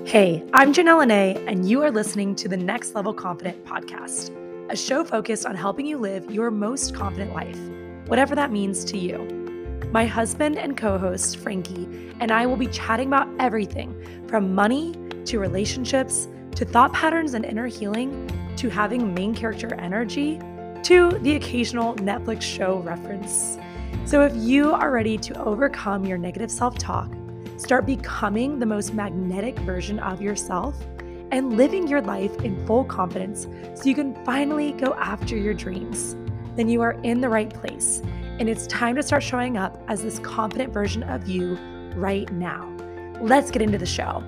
Hey, I'm Janelle Lene, and you are listening to the Next Level Confident podcast, a show focused on helping you live your most confident life, whatever that means to you. My husband and co-host, Frankie, and I will be chatting about everything from money to relationships to thought patterns and inner healing to having main character energy to the occasional Netflix show reference. So if you are ready to overcome your negative self-talk, start becoming the most magnetic version of yourself, and living your life in full confidence so you can finally go after your dreams, then you are in the right place. And it's time to start showing up as this confident version of you right now. Let's get into the show.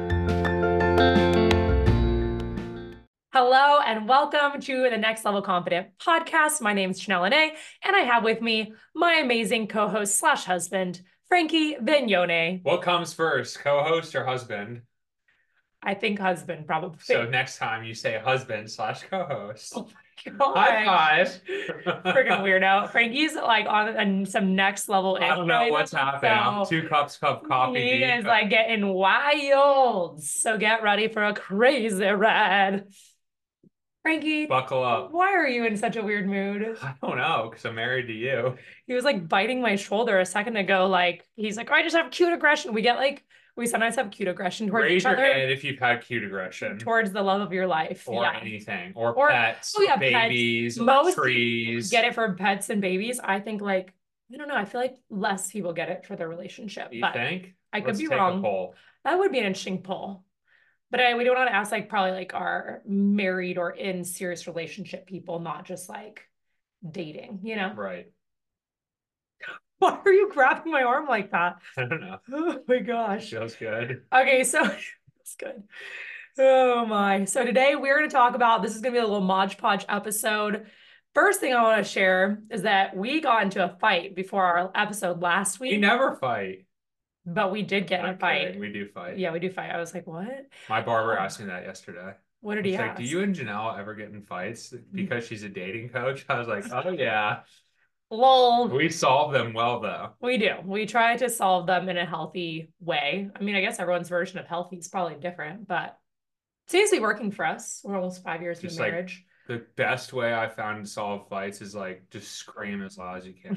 Hello and welcome to the Next Level Confident podcast. My name is Janelle Lene, and I have with me my amazing co-host slash husband, Frankie Vignone. What comes first, co-host or husband? I think husband, probably. So next time you say husband slash co-host. Oh my God. High five. Freaking weirdo. Frankie's like on some next level. I don't know what's happening. 2 cups of coffee. He is like getting wild. So get ready for a crazy ride. Frankie, buckle up. Why are you in such a weird mood? I don't know, because I'm married to you. He was like biting my shoulder a second ago. Like, he's like, oh, I just have cute aggression. We sometimes have cute aggression towards each other. Raise your hand if you've had cute aggression. Towards the love of your life. Or anything. Or pets, babies, pets. Most trees. Get it for pets and babies. I think I don't know. I feel like less people get it for their relationship. You think? I could be wrong. A poll. That would be an interesting poll. But we don't want to ask probably our married or in serious relationship people, not just dating, you know? Right. Why are you grabbing my arm like that? I don't know. Oh my gosh. Feels good. Okay, so it's good. Oh my. So today we're going to talk about, this is going to be a little Mod Podge episode. First thing I want to share is that we got into a fight before our episode last week. We never fight. But we did get in a fight. Kidding. We do fight. Yeah, we do fight. I was like, what? My barber asked me that yesterday. What did he ask? Do you and Janelle ever get in fights because she's a dating coach? I was like, oh yeah. Lol. We solve them well though. We do. We try to solve them in a healthy way. I mean, I guess everyone's version of healthy is probably different, but it seems to be working for us. We're almost 5 years into marriage. The best way I found to solve fights is just scream as loud as you can.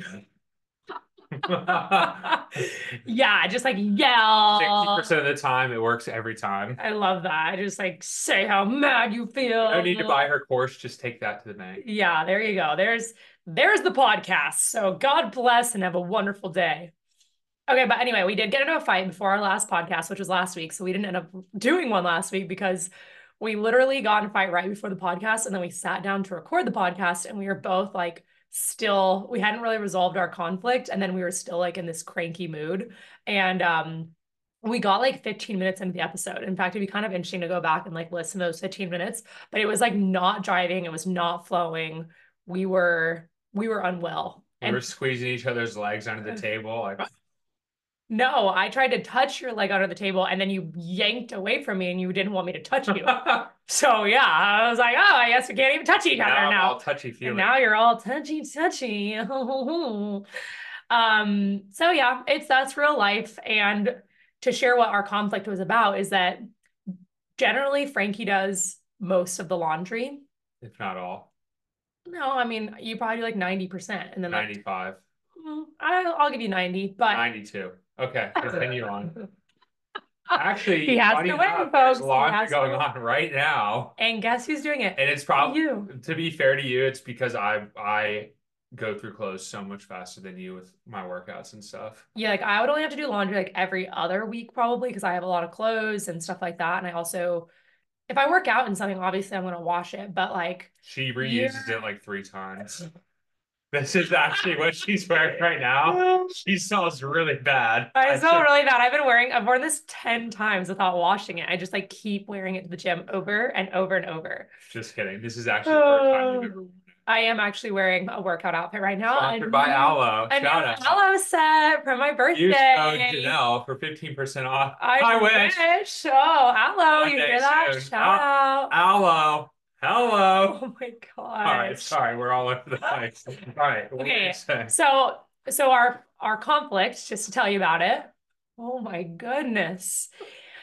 Yeah, just yell. 60% of the time it works every time. I love that. Just say how mad you feel. No need to buy her course, just take that to the bank. Yeah, there you go. There's the podcast. So God bless and have a wonderful day. Okay, but anyway, we did get into a fight before our last podcast, which was last week. So we didn't end up doing one last week because we literally got in a fight right before the podcast, and then we sat down to record the podcast, and we were both we hadn't really resolved our conflict, and then we were still in this cranky mood, and we got 15 minutes into the episode. In fact, it'd be kind of interesting to go back and listen to those 15 minutes, but it was not driving, it was not flowing. We were unwell. We were squeezing each other's legs under the table No, I tried to touch your leg under the table, and then you yanked away from me and you didn't want me to touch you. So yeah, I was like, oh, I guess we can't even touch each other now. I'm all touchy-feely. And now you're all touchy. So yeah, that's real life. And to share what our conflict was about is that generally Frankie does most of the laundry. If not all. No, I mean, you probably do 90%. And then 95. I'll give you 90, but 92. Okay, continue on. Actually, he has to win, folks. There's laundry going on right now. And guess who's doing it? And it's probably you. To be fair to you, it's because I go through clothes so much faster than you with my workouts and stuff. Yeah, I would only have to do laundry every other week probably because I have a lot of clothes and stuff like that. And I also, if I work out in something, obviously I'm going to wash it. But she reuses it 3 times. This is actually what she's wearing right now. She smells really bad. I smell really bad. I've worn this 10 times without washing it. I just keep wearing it to the gym over and over and over. Just kidding. This is actually the first time you've ever worn it. I am actually wearing a workout outfit right now. Sponsored by Aloe. Shout out. Aloe set from my birthday. Use code Janelle for 15% off. I wish. Oh, Aloe. You hear that? Soon. Shout out. Aloe. Hello. Oh my God. All right, sorry, we're all over the place. All right. Okay. So our conflict, just to tell you about it. Oh my goodness.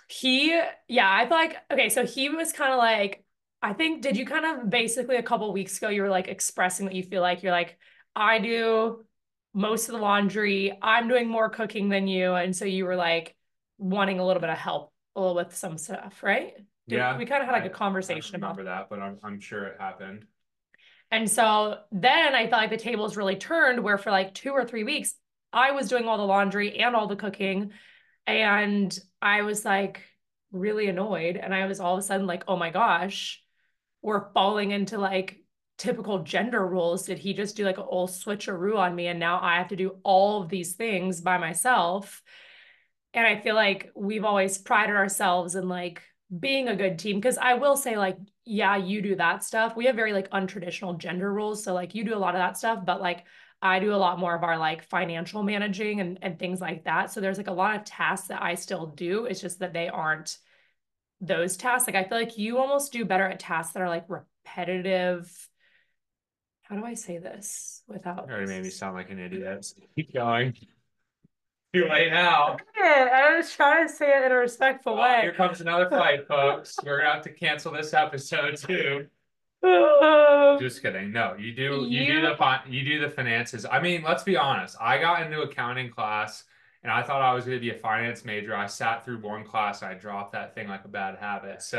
I feel like, okay, so he was kind of like, I think, did you kind of basically a couple weeks ago, you were like expressing that you feel like you're like, I do most of the laundry, I'm doing more cooking than you. And so you were like wanting a little bit of help a little with some stuff, right? Yeah, We kind of had like a I don't conversation about remember that, but I'm sure it happened. and so then I felt like the tables really turned where for like 2 or 3 weeks, I was doing all the laundry and all the cooking. And I was like really annoyed. And I was all of a sudden like, oh my gosh, we're falling into like typical gender roles. Did he just do like a whole switcheroo on me? And now I have to do all of these things by myself. And I feel like we've always prided ourselves in like being a good team. Cause I will say, like, yeah, you do that stuff. We have very like untraditional gender roles. So like you do a lot of that stuff, but like I do a lot more of our like financial managing and things like that. So there's like a lot of tasks that I still do. It's just that they aren't those tasks. Like I feel like you almost do better at tasks that are like repetitive. How do I say this without It already made me sound like an idiot. Keep going. Too late now. I was trying to say it in a respectful way. Here comes another fight, folks. We're gonna have to cancel this episode too. Just kidding. No, you do the finances. I mean, let's be honest. I got into accounting class and I thought I was going to be a finance major. I sat through one class, I dropped that thing like a bad habit. So,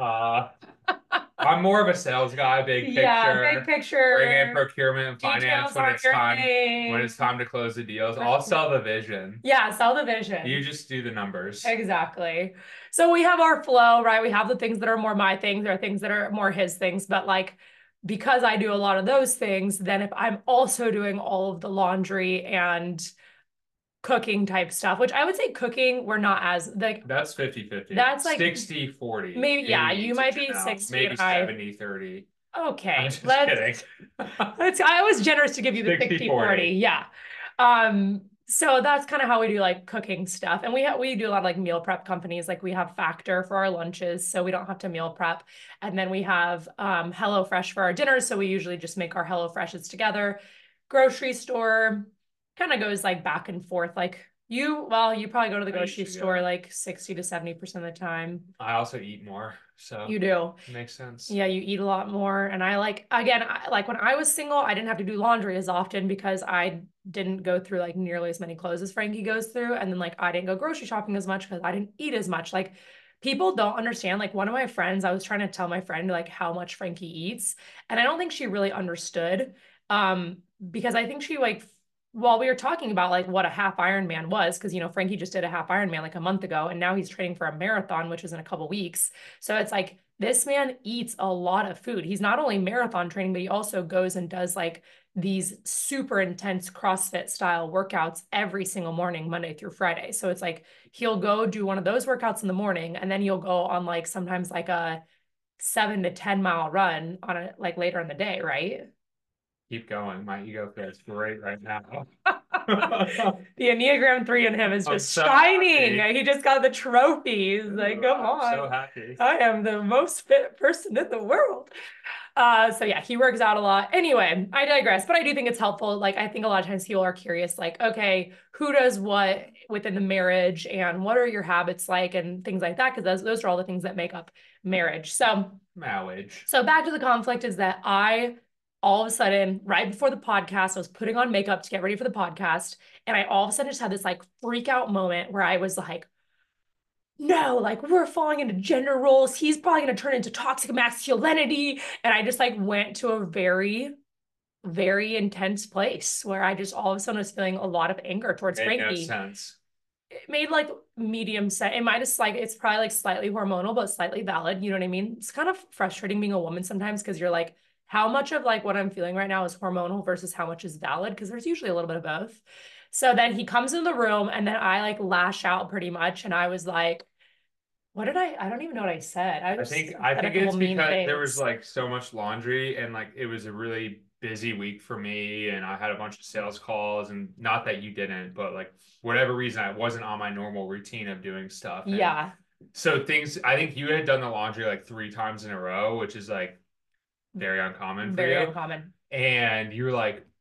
I'm more of a sales guy, big Yeah, big picture, bring in picture. procurement and finance Details aren't your when thing. it's time to close the deals. I'll sell the vision. Yeah, sell the vision. You just do the numbers. Exactly. So we have our flow, right? We have the things that are more my things, there are things that are more his things. But like, because I do a lot of those things, then if I'm also doing all of the laundry and cooking type stuff, which I would say cooking, we're not as like That's 50-50. that's like 60-40. maybe, yeah, you might be 60 maybe and I 70-30. okay. I'm just kidding. I was generous to give you the 60-40. 60-40. Yeah. So that's kind of how we do like cooking stuff. And we do a lot of like meal prep companies. Like we have Factor for our lunches, so we don't have to meal prep. And then we have HelloFresh for our dinners. So we usually just make our HelloFreshes together. Grocery store kind of goes like back and forth. Like you probably go to the grocery store like 60 to 70% of the time. I also eat more, so You do. makes sense. Yeah, you eat a lot more. And I like, again, like when I was single, I didn't have to do laundry as often because I didn't go through like nearly as many clothes as Frankie goes through. And then like I didn't go grocery shopping as much because I didn't eat as much. Like people don't understand. Like one of my friends, I was trying to tell my friend like how much Frankie eats. And I don't think she really understood. Um, because I think she like while we were talking about like what a half Ironman was, because you know, Frankie just did a half Ironman like a month ago, and now he's training for a marathon, which is in a couple weeks. So it's like this man eats a lot of food. He's not only marathon training, but he also goes and does like these super intense CrossFit style workouts every single morning, Monday through Friday. So it's like he'll go do one of those workouts in the morning, and then he'll go on like sometimes like a 7 to 10 mile run on a like later in the day, right? Keep going. My ego feels great right now. The Enneagram 3 in him is just so shining. happy. He just got the trophies. Like, come on. I'm so happy. I am the most fit person in the world. So yeah, he works out a lot. Anyway, I digress, but I do think it's helpful. Like, I think a lot of times people are curious, like, okay, who does what within the marriage and what are your habits like and things like that? Because those are all the things that make up marriage. Marriage. So back to the conflict is that I all of a sudden, right before the podcast, I was putting on makeup to get ready for the podcast. And I all of a sudden just had this like freak out moment where I was like, no, like we're falling into gender roles. He's probably going to turn into toxic masculinity. And I just like went to a very, very intense place where I just all of a sudden was feeling a lot of anger towards Frankie. No sense. It made like medium sense. It might have like it's probably like slightly hormonal, but slightly valid. You know what I mean? It's kind of frustrating being a woman sometimes because you're like, how much of like what I'm feeling right now is hormonal versus how much is valid? Because there's usually a little bit of both. So then he comes in the room and then I like lash out pretty much. And I was like, what did I don't even know what I said. I think it's because there was like so much laundry and like it was a really busy week for me and I had a bunch of sales calls and not that you didn't, but like whatever reason I wasn't on my normal routine of doing stuff. And yeah. so I think you had done the laundry like 3 times in a row, which is like very uncommon for you. Very uncommon. And you were like,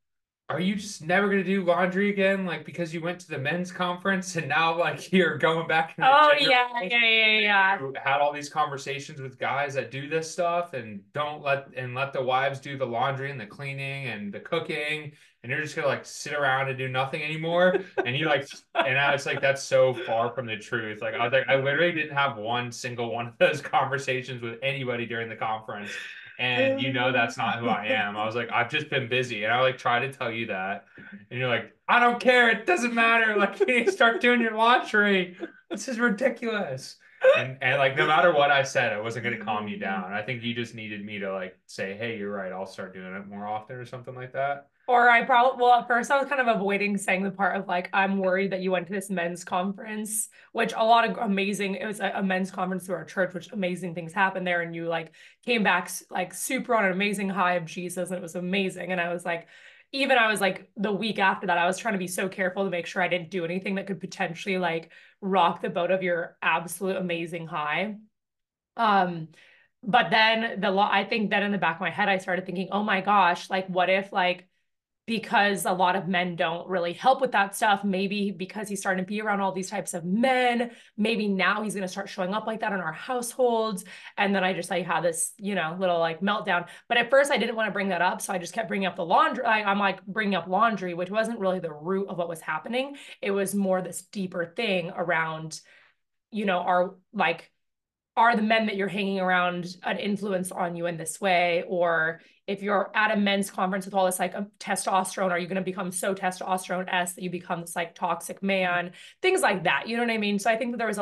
are you just never gonna do laundry again? Like because you went to the men's conference and now like you're going back into Oh gender yeah, roles? yeah, yeah, yeah. You had all these conversations with guys that do this stuff and don't let the wives do the laundry and the cleaning and the cooking, and you're just gonna like sit around and do nothing anymore. And you like, and now it's like that's so far from the truth. Like I literally didn't have one single one of those conversations with anybody during the conference. And you know that's not who I am. I was like, I've just been busy. And I like try to tell you that. And you're like, I don't care. It doesn't matter. Like you need to start doing your laundry. This is ridiculous. And like no matter what I said, I wasn't gonna calm you down. I think you just needed me to like say, hey, you're right, I'll start doing it more often or something like that. Or I probably, well, at first I was kind of avoiding saying the part of like, I'm worried that you went to this men's conference, which a lot of amazing, it was a men's conference through our church, which amazing things happened there. And you like came back like super on an amazing high of Jesus, and it was amazing. And I was like, even I was like the week after that, I was trying to be so careful to make sure I didn't do anything that could potentially like rock the boat of your absolute amazing high. Um, but then I think then in the back of my head, I started thinking, oh my gosh, like what if like because a lot of men don't really help with that stuff. Maybe because he's starting to be around all these types of men, maybe now he's going to start showing up like that in our households. And then I just like had this, little like meltdown. But at first I didn't want to bring that up. So I just kept bringing up the laundry. I'm like bringing up laundry, which wasn't really the root of what was happening. It was more this deeper thing around, our like, are the men that you're hanging around an influence on you in this way? Or if you're at a men's conference with all this like testosterone, are you going to become so testosterone-esque that you become this like toxic man? Things like that. You know what I mean? So I think that there was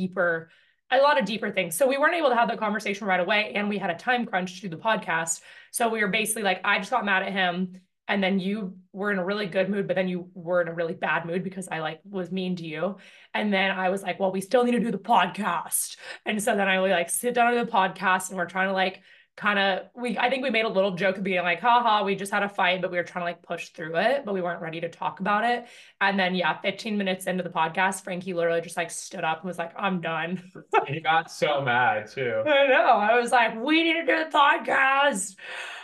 a lot of deeper things. So we weren't able to have the conversation right away, and we had a time crunch to do the podcast. So we were basically like, I just got mad at him. And then you were in a really good mood, but then you were in a really bad mood because I like was mean to you. And then I was like, well, we still need to do the podcast. And so then I would like sit down to the podcast, and we're trying to like I think we made a little joke of being like, haha, we just had a fight, but we were trying to like push through it, but we weren't ready to talk about it. And then yeah, 15 minutes into the podcast, Frankie literally just like stood up and was like, I'm done. He got so mad too. I know. I was like, we need to do the podcast.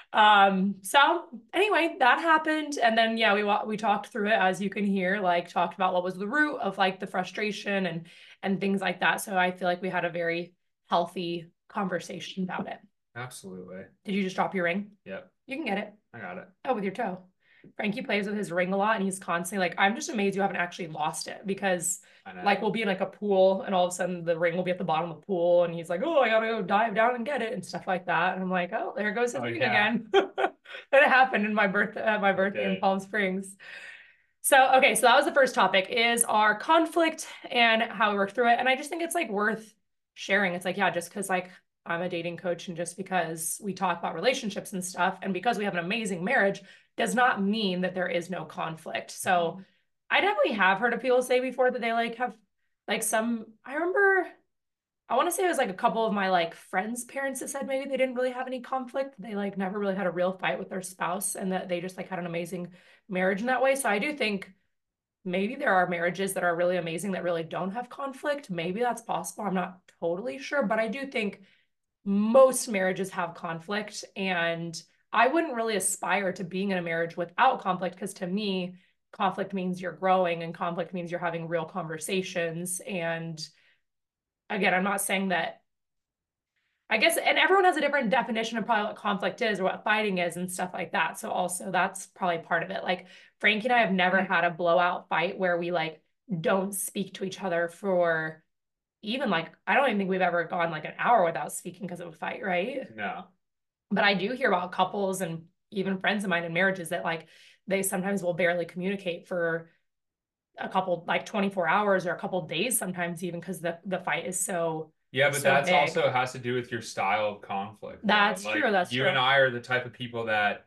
So anyway, that happened. And then yeah, we talked through it, as you can hear, like talked about what was the root of like the frustration and things like that. So I feel like we had a very healthy conversation about it. Absolutely. Did you just drop your ring? Yep. You can get it. I got it. Oh, with your toe. Frankie plays with his ring a lot, and he's constantly like, I'm just amazed you haven't actually lost it, because like we'll be in like a pool and all of a sudden the ring will be at the bottom of the pool and he's like, oh, I gotta go dive down and get it and stuff like that. And I'm like, oh, there goes his ring again. That happened in my birthday in Palm Springs. So, okay, so that was the first topic, is our conflict and how we work through it. And I just think it's like worth sharing. It's like, yeah, just because like I'm a dating coach and just because we talk about relationships and stuff and because we have an amazing marriage does not mean that there is no conflict. So I definitely have heard of people say before that they like have like I remember, I want to say it was like a couple of my like friends' parents that said maybe they didn't really have any conflict. They like never really had a real fight with their spouse, and that they just like had an amazing marriage in that way. So I do think maybe there are marriages that are really amazing that really don't have conflict. Maybe that's possible. I'm not totally sure, but I do think most marriages have conflict, and I wouldn't really aspire to being in a marriage without conflict, because to me, conflict means you're growing and conflict means you're having real conversations. And again, I'm not saying that, I guess, and everyone has a different definition of probably what conflict is or what fighting is and stuff like that. So also that's probably part of it. Like Frankie and I have never had a blowout fight where we like don't speak to each other for even like, I don't even think we've ever gone like an hour without speaking because of a fight, right? No. But I do hear about couples and even friends of mine in marriages that like they sometimes will barely communicate for a couple, like 24 hours or a couple days sometimes, even because the fight is so yeah, but so that's big. Also has to do with your style of conflict. That's like, true. That's you true. and I are the type of people that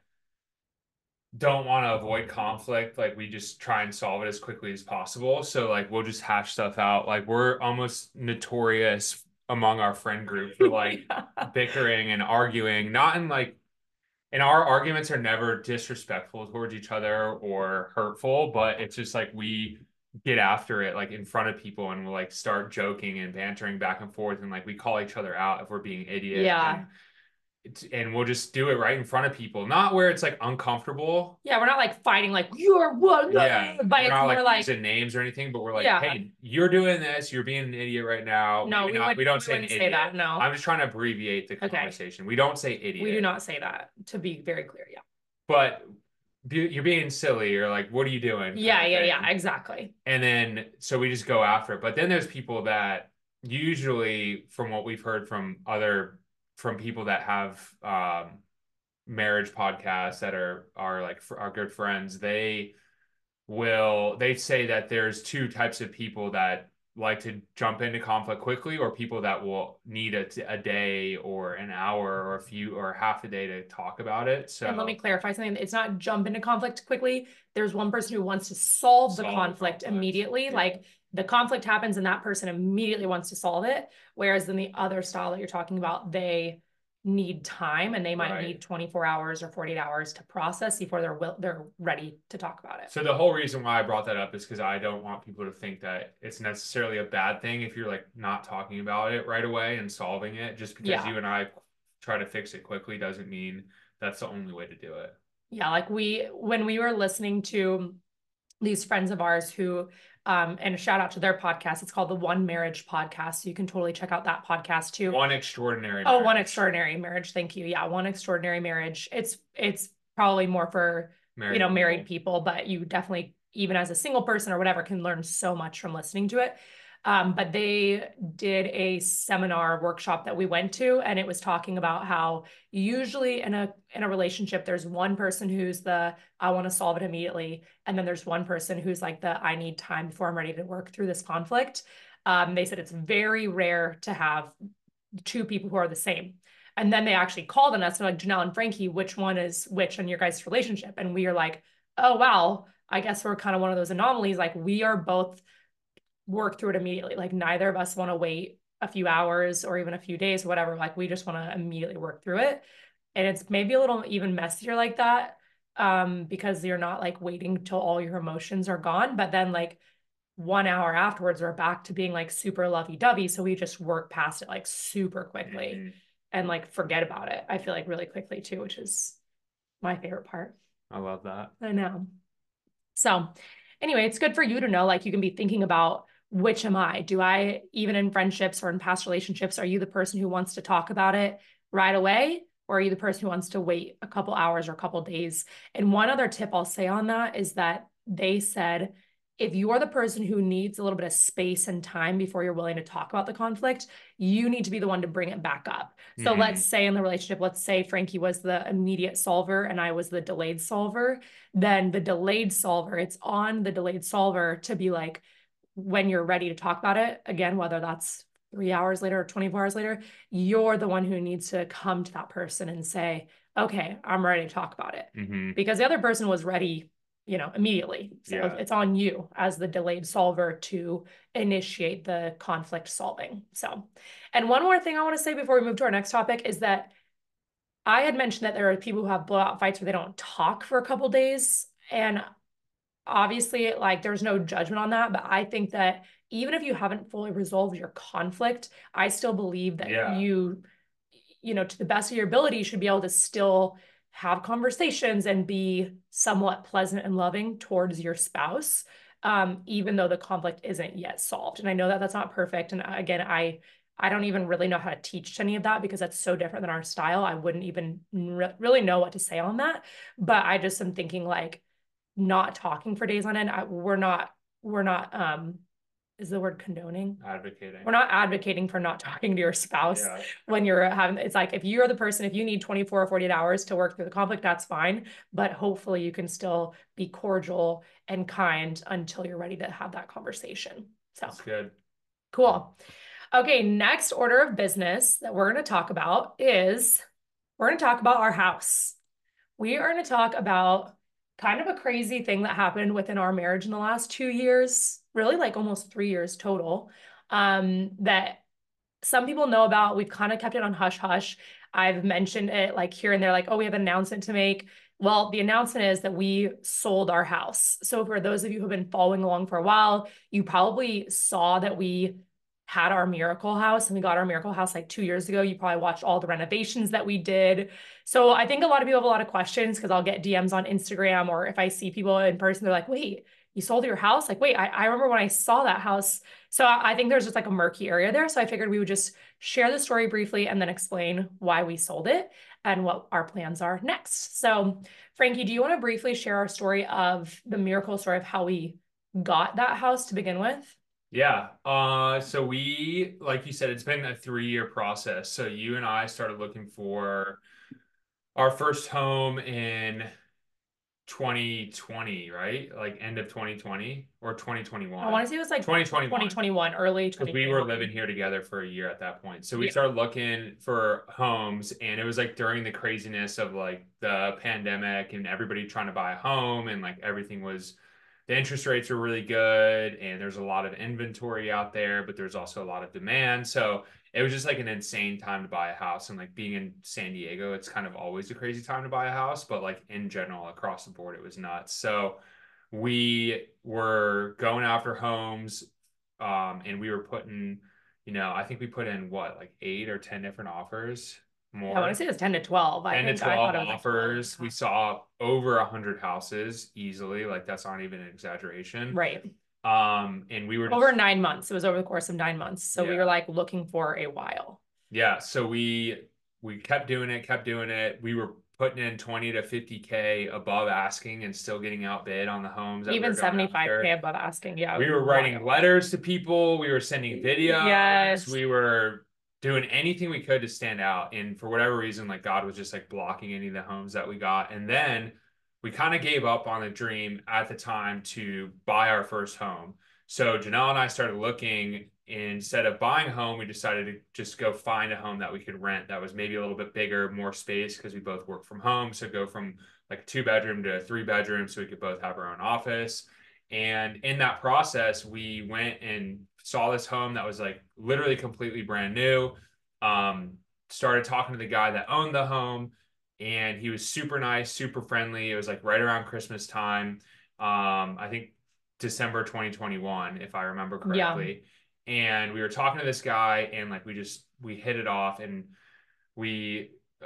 don't want to avoid conflict. Like we just try and solve it as quickly as possible. So like we'll just hash stuff out. Like we're almost notorious among our friend group for like bickering and arguing, not in like, and our arguments are never disrespectful towards each other or hurtful, but it's just like we get after it like in front of people, and we'll like start joking and bantering back and forth, and like we call each other out if we're being idiots. Yeah. and we'll just do it right in front of people, not where it's like uncomfortable. Yeah, we're not like fighting like you're one. Yeah, but we're it's not more like like using names or anything, but we're like, yeah. hey, you're doing this, you're being an idiot right now. No, we don't say an wouldn't say idiot. that. No, I'm just trying to abbreviate the conversation. We don't say idiot. We do not say that, to be very clear. Yeah. But you're being silly, or like, what are you doing? Yeah, exactly. And then so we just go after it. But then there's people that usually, from what we've heard from people that have marriage podcasts that are like our good friends, they say that there's two types of people that like to jump into conflict quickly, or people that will need a day or an hour or a few or half a day to talk about it. So and let me clarify something. It's not jump into conflict quickly. There's one person who wants to solve the conflict immediately. Yeah. Like the conflict happens and that person immediately wants to solve it. Whereas in the other style that you're talking about, they need time and they might need 24 hours or 48 hours to process before they're ready to talk about it. So the whole reason why I brought that up is because I don't want people to think that it's necessarily a bad thing if you're like not talking about it right away and solving it. Just because you and I try to fix it quickly doesn't mean that's the only way to do it. Yeah, like when we were listening to these friends of ours who and a shout out to their podcast. It's called the One Marriage Podcast. So you can totally check out that podcast too. One Extraordinary Marriage. Oh, One Extraordinary Marriage. Thank you. Yeah, One Extraordinary Marriage. It's probably more for married people, but you definitely, even as a single person or whatever, can learn so much from listening to it. But they did a seminar workshop that we went to, and it was talking about how usually in a relationship, there's one person who's the, I want to solve it immediately. And then there's one person who's like the, I need time before I'm ready to work through this conflict. They said it's very rare to have two people who are the same. And then they actually called on us and like, Janelle and Frankie, which one is which in your guys' relationship? And we are like, oh, wow, I guess we're kind of one of those anomalies. Like we are both work through it immediately. Like neither of us want to wait a few hours or even a few days, whatever. Like we just want to immediately work through it. And it's maybe a little even messier like that because you're not like waiting till all your emotions are gone. But then like 1 hour afterwards, we're back to being like super lovey-dovey. So we just work past it like super quickly and like forget about it. I feel like really quickly too, which is my favorite part. I love that. I know. So anyway, it's good for you to know, like you can be thinking about, which am I? Do I, even in friendships or in past relationships, are you the person who wants to talk about it right away? Or are you the person who wants to wait a couple hours or a couple days? And one other tip I'll say on that is that they said, if you're the person who needs a little bit of space and time before you're willing to talk about the conflict, you need to be the one to bring it back up. So let's say in the relationship, let's say Frankie was the immediate solver and I was the delayed solver. Then the delayed solver, it's on the delayed solver to be like, when you're ready to talk about it, again, whether that's 3 hours later or 24 hours later, you're the one who needs to come to that person and say, okay, I'm ready to talk about it. Because the other person was ready, immediately. So it's on you as the delayed solver to initiate the conflict solving. So, and one more thing I want to say before we move to our next topic is that I had mentioned that there are people who have blowout fights where they don't talk for a couple days. And obviously, like there's no judgment on that, but I think that even if you haven't fully resolved your conflict, I still believe that you to the best of your ability, you should be able to still have conversations and be somewhat pleasant and loving towards your spouse, even though the conflict isn't yet solved. And I know that that's not perfect. And again, I don't even really know how to teach any of that because that's so different than our style. I wouldn't even really know what to say on that. But I just am thinking like, not talking for days on end. We're not is the word condoning? Advocating. We're not advocating for not talking to your spouse when you're having, it's like, if you're the person, if you need 24 or 48 hours to work through the conflict, that's fine. But hopefully you can still be cordial and kind until you're ready to have that conversation. So that's good. Cool. Okay. Next order of business that we're going to talk about is we're going to talk about our house. We are going to talk about kind of a crazy thing that happened within our marriage in the last 2 years, really like almost 3 years total, that some people know about. We've kind of kept it on hush hush. I've mentioned it like here and there, like, oh, we have an announcement to make. Well, the announcement is that we sold our house. So for those of you who have been following along for a while, you probably saw that we had our miracle house, and we got our miracle house like 2 years ago. You probably watched all the renovations that we did. So I think a lot of people have a lot of questions because I'll get DMs on Instagram, or if I see people in person, they're like, wait, you sold your house? Like, wait, I remember when I saw that house. So I think there's just like a murky area there. So I figured we would just share the story briefly and then explain why we sold it and what our plans are next. So Frankie, do you want to briefly share our story of the miracle story of how we got that house to begin with? Yeah. So we, like you said, it's been a 3-year process. So you and I started looking for our first home in 2020, right? Like end of 2020 or 2021. I want to say it was like 2021, early Because 2021. we were living here together for a year at that point. So we Yeah. started looking for homes, and it was like during the craziness of like the pandemic and everybody trying to buy a home, and like everything was, the interest rates were really good, and there's a lot of inventory out there, but there's also a lot of demand. So it was just like an insane time to buy a house. And like being in San Diego, it's kind of always a crazy time to buy a house, but like in general, across the board, it was nuts. So we were going after homes, and we were putting, I think we put in what, like 8 or 10 different offers more. I want to say it was 10 to 12. 10 to 12 offers. We saw over 100 houses easily. Like that's not even an exaggeration. Right. And we were over 9 months. It was over the course of 9 months. So we were like looking for a while. Yeah. So we kept doing it. We were putting in 20 to 50K above asking and still getting outbid on the homes. Even 75K above asking. Yeah. We were writing letters to people. We were sending videos. Yes. We were doing anything we could to stand out. And for whatever reason, like God was just like blocking any of the homes that we got. And then we kind of gave up on the dream at the time to buy our first home. So Janelle and I started looking. Instead of buying a home, we decided to just go find a home that we could rent that was maybe a little bit bigger, more space, because we both work from home. So go from like a 2-bedroom to a 3-bedroom so we could both have our own office. And in that process, we went and saw this home that was like literally completely brand new. Started talking to the guy that owned the home, and he was super nice, super friendly. It was like right around Christmas time. I think December 2021, if I remember correctly. Yeah. And we were talking to this guy, and like we hit it off, and we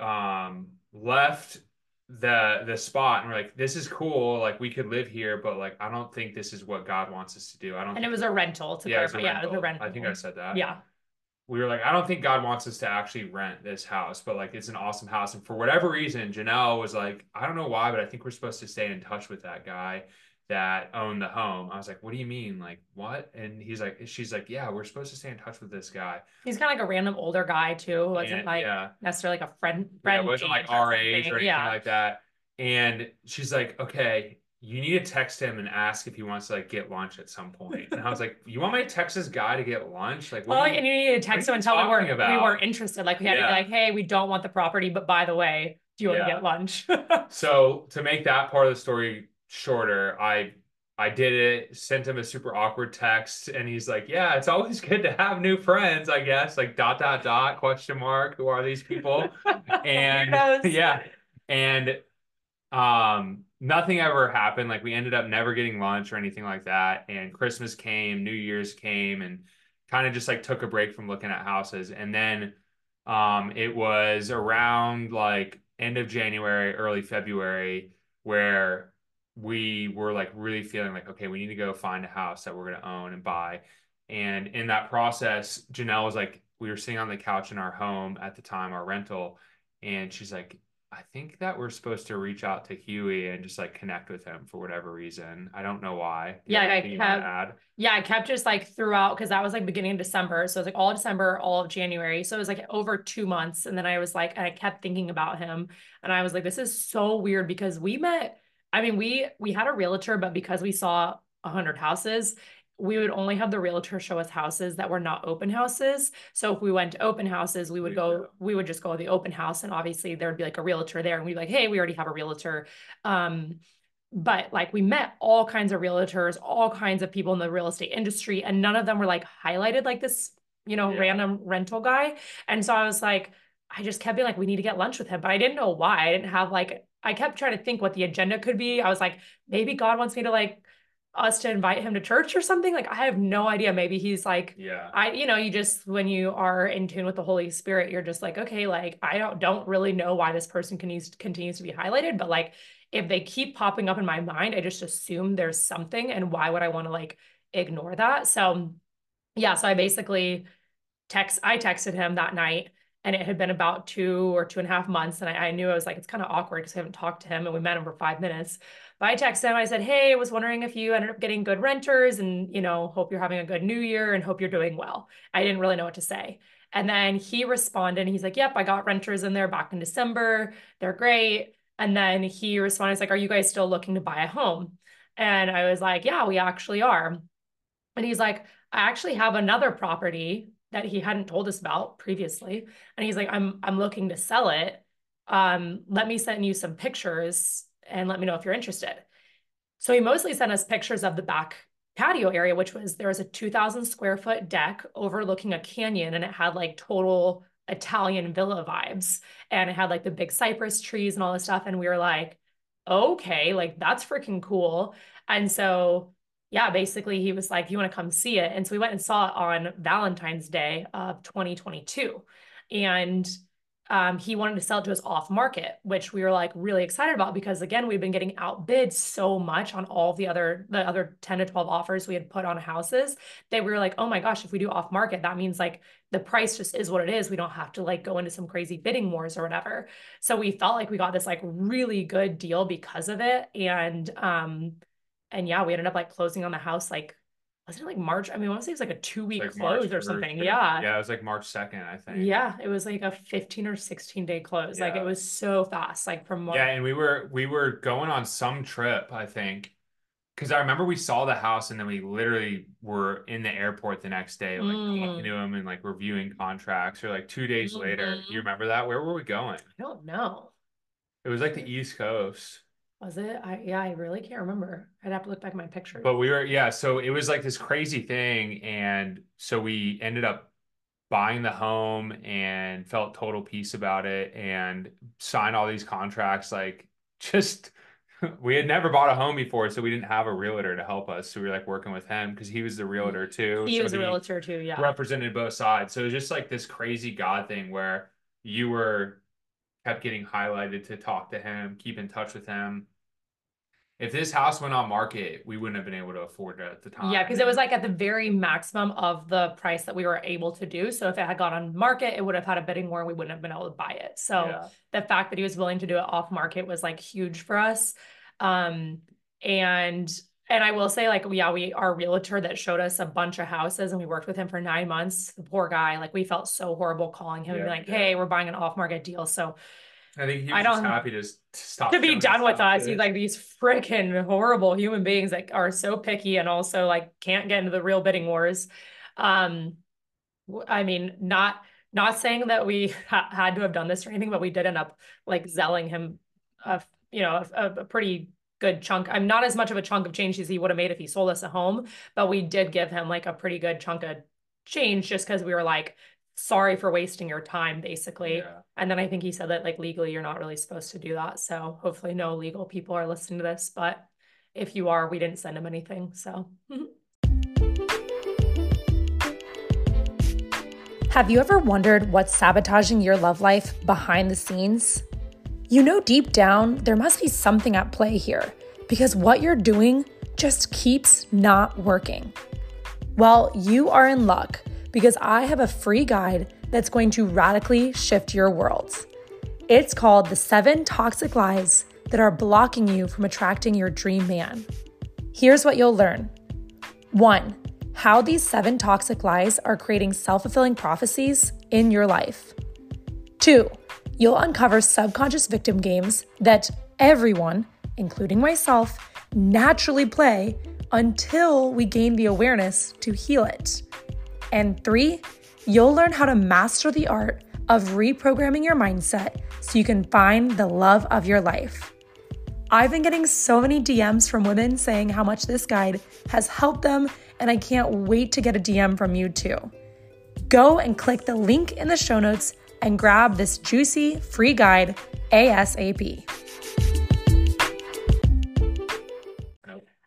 left the spot, and we're like, this is cool, like we could live here, but like I don't think this is what God wants us to do. And it was a rental, to clarify. Yeah, it was a rental. I think I said that. Yeah. We were like, I don't think God wants us to actually rent this house, but like it's an awesome house. And for whatever reason, Janelle was like, I don't know why, but I think we're supposed to stay in touch with that guy that owned the home. I was like, what do you mean? Like, what? And she's like, yeah, we're supposed to stay in touch with this guy. He's kind of like a random older guy too. Wasn't necessarily like a friend. Yeah, it wasn't like our age or anything like that. And she's like, okay, you need to text him and ask if he wants to like get lunch at some point. And I was like, you want me to text this guy to get lunch? Like, and you need to text him and tell him we weren't interested. Like we had to be like, hey, we don't want the property, but by the way, do you want to get lunch? So to make that part of the story shorter, I did it, sent him a super awkward text, and he's like, yeah, it's always good to have new friends, I guess, like ... question mark, who are these people? And yeah, and nothing ever happened. Like we ended up never getting lunch or anything like that. And Christmas came, New Year's came, and kind of just like took a break from looking at houses. And then it was around like end of January, early February, where we were like really feeling like, okay, we need to go find a house that we're going to own and buy. And in that process, Janelle was like, we were sitting on the couch in our home at the time, our rental, and she's like, I think that we're supposed to reach out to Huey and just like connect with him for whatever reason. I don't know why. I kept just like throughout, because that was like beginning of December. So it was like all of December, all of January. So it was like over 2 months. And then I was like, and I kept thinking about him, and I was like, this is so weird, because we met, I mean, we had a realtor, but because we saw 100 houses, we would only have the realtor show us houses that were not open houses. So if we went to open houses, we would just go to the open house, and obviously there would be like a realtor there, and we'd be like, hey, we already have a realtor. But like we met all kinds of realtors, all kinds of people in the real estate industry, and none of them were like highlighted like this, random rental guy. And so I was like, I just kept being like, we need to get lunch with him, but I didn't know why. I kept trying to think what the agenda could be. I was like, maybe God wants me to like us to invite him to church or something. Like, I have no idea. Maybe he's like, you just, when you are in tune with the Holy Spirit, you're just like, okay, like, I don't really know why this person continues to be highlighted, but like, if they keep popping up in my mind, I just assume there's something, and why would I want to like ignore that? So yeah, so I basically texted him that night, and it had been about 2.5 months. And I knew, I was like, it's kind of awkward because I haven't talked to him and we met him for 5 minutes. But I texted him, I said, hey, I was wondering if you ended up getting good renters, and, hope you're having a good new year and hope you're doing well. I didn't really know what to say. And then he responded and he's like, yep, I got renters in there back in December. They're great. And then he responded, he's like, are you guys still looking to buy a home? And I was like, yeah, we actually are. And he's like, I actually have another property that he hadn't told us about previously. And he's like, I'm looking to sell it. Let me send you some pictures and let me know if you're interested. So he mostly sent us pictures of the back patio area, which there was a 2,000 square foot deck overlooking a canyon, and it had like total Italian villa vibes. And it had like the big cypress trees and all this stuff. And we were like, okay, like that's freaking cool. And so yeah, basically he was like, you want to come see it? And so we went and saw it on Valentine's Day of 2022. And he wanted to sell it to us off market, which we were like really excited about, because again, we've been getting outbid so much on all the other 10 to 12 offers we had put on houses, that we were like, oh my gosh, if we do off market, that means like the price just is what it is. We don't have to like go into some crazy bidding wars or whatever. So we felt like we got this like really good deal because of it. And yeah, we ended up like closing on the house, like, wasn't it like March? I mean, I want to say it was like a 2-week like close or something. Yeah. Yeah, it was like March 2nd, I think. Yeah, it was like a 15 or 16 day close. Like, it was so fast, like from March. Yeah, and we were going on some trip, I think. Because I remember we saw the house and then we literally were in the airport the next day, like talking to him and like reviewing contracts, or like 2 days later. You remember that? Where were we going? I don't know. It was like the East Coast. Was it? I really can't remember. I'd have to look back at my pictures. But so it was like this crazy thing. And so we ended up buying the home and felt total peace about it and signed all these contracts. Like, just, we had never bought a home before, so we didn't have a realtor to help us. So we were like working with him because he was the realtor too. He was a realtor too, yeah. Represented both sides. So it was just like this crazy God thing where kept getting highlighted to talk to him, keep in touch with him. If this house went on market, we wouldn't have been able to afford it at the time. Yeah, because it was like at the very maximum of the price that we were able to do. So if it had gone on market, it would have had a bidding war and we wouldn't have been able to buy it. So the fact that he was willing to do it off market was like huge for us. And I will say, like, our realtor that showed us a bunch of houses, and we worked with him for 9 months. The poor guy, like, we felt so horrible calling him and be like, hey, we're buying an off market deal. So I think he was just happy to stop. To be done with us. He's like, these freaking horrible human beings that are so picky and also like can't get into the real bidding wars. I mean, not saying that we had to have done this or anything, but we did end up like selling him a pretty good chunk. I'm not as much of a chunk of change as he would have made if he sold us a home, but we did give him like a pretty good chunk of change just because we were like, sorry for wasting your time, basically. And then I think he said that like legally you're not really supposed to do that. So hopefully no legal people are listening to this, but if you are, we didn't send him anything. So have you ever wondered what's sabotaging your love life behind the scenes? You know, deep down, there must be something at play here, because what you're doing just keeps not working. Well, you are in luck, because I have a free guide that's going to radically shift your world. It's called The 7 Toxic Lies That Are Blocking You from Attracting Your Dream Man. Here's what you'll learn. 1, how these 7 toxic lies are creating self-fulfilling prophecies in your life. 2, you'll uncover subconscious victim games that everyone, including myself, naturally play until we gain the awareness to heal it. And 3, you'll learn how to master the art of reprogramming your mindset so you can find the love of your life. I've been getting so many DMs from women saying how much this guide has helped them, and I can't wait to get a DM from you too. Go and click the link in the show notes and grab this juicy free guide ASAP.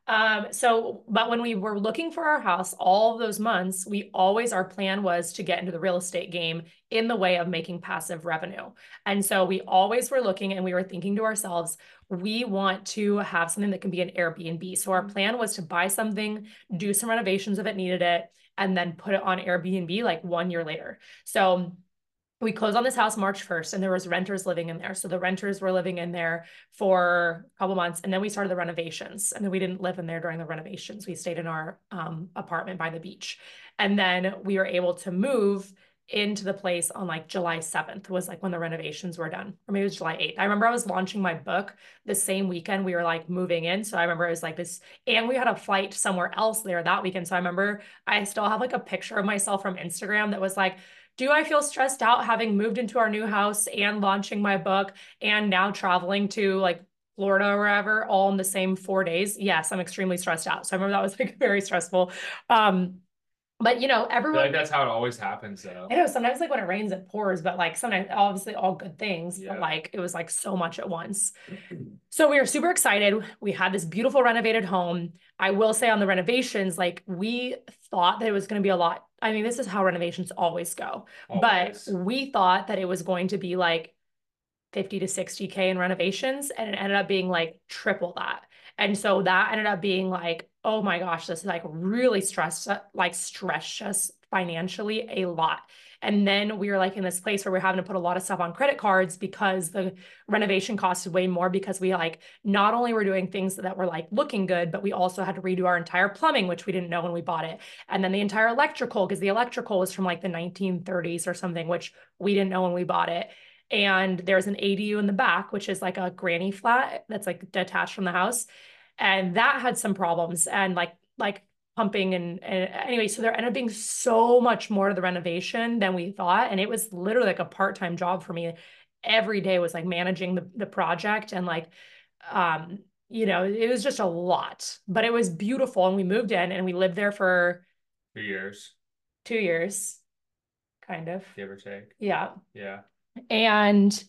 But when we were looking for our house, all of those months, our plan was to get into the real estate game in the way of making passive revenue. And so we always were looking and we were thinking to ourselves, we want to have something that can be an Airbnb. So our plan was to buy something, do some renovations if it needed it, and then put it on Airbnb like 1 year later. So we closed on this house March 1st and there was renters living in there. So the renters were living in there for a couple months and then we started the renovations, and then we didn't live in there during the renovations. We stayed in our apartment by the beach. And then we were able to move into the place on like July 7th was like when the renovations were done, or maybe it was July 8th. I remember I was launching my book the same weekend we were like moving in. So I remember it was like this, and we had a flight somewhere else there that weekend. So I remember I still have like a picture of myself from Instagram that was like, do I feel stressed out having moved into our new house and launching my book and now traveling to like Florida or wherever all in the same 4 days? Yes, I'm extremely stressed out. So I remember that was like very stressful. But you know, I feel everyone, like that's how it always happens though. I know sometimes like when it rains, it pours, but like sometimes obviously all good things, Yeah. but like it was like so much at once. So we were super excited. We had this beautiful renovated home. I will say on the renovations, like we thought that it was going to be a lot. I mean, this is how renovations always go, Always. but we thought that it was going to be like 50 to 60K in renovations, and it ended up being like triple that. And so that ended up being like, oh my gosh, this is like really stressed us financially a lot. And then we were like in this place where we're having to put a lot of stuff on credit cards because the renovation costed way more, because we like not only were doing things that were like looking good, but we also had to redo our entire plumbing, which we didn't know when we bought it. And then the entire electrical, because the electrical was from like the 1930s or something, which we didn't know when we bought it. And there's an ADU in the back, which is like a granny flat that's like detached from the house. And that had some problems and like pumping and anyway, so there ended up being so much more to the renovation than we thought. And it was literally like a part-time job for me. Every day was like managing the project and like, you know, it was just a lot, but it was beautiful. And we moved in and we lived there for 2 years, 2 years, kind of. give or take. Yeah. Yeah. And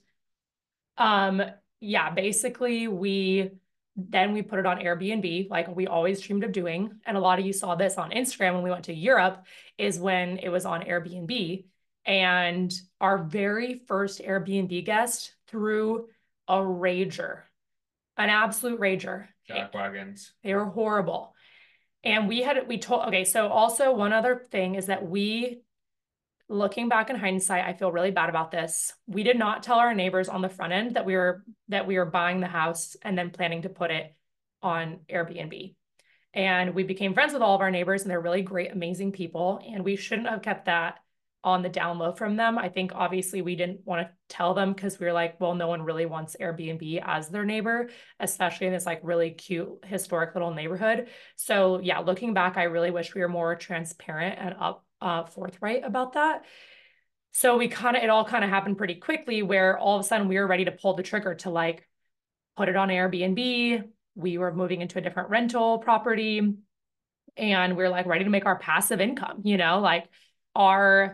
yeah, basically we put it on Airbnb like we always dreamed of doing. And a lot of you saw this on Instagram when we went to Europe, is when it was on Airbnb. And our very first Airbnb guest threw a rager, an absolute rager. Jack wagons. They were horrible. And okay, so also one other thing is that looking back in hindsight, I feel really bad about this. We did not tell our neighbors on the front end that we were buying the house and then planning to put it on Airbnb. And we became friends with all of our neighbors, and they're really great, amazing people. And we shouldn't have kept that on the down low from them. I think obviously we didn't want to tell them because we were like, well, no one really wants Airbnb as their neighbor, especially in this like really cute historic little neighborhood. So yeah, looking back, I really wish we were more transparent and forthright about that. So it all kind of happened pretty quickly, where all of a sudden we were ready to pull the trigger to like put it on Airbnb. We were moving into a different rental property, and we we're like ready to make our passive income, you know, like our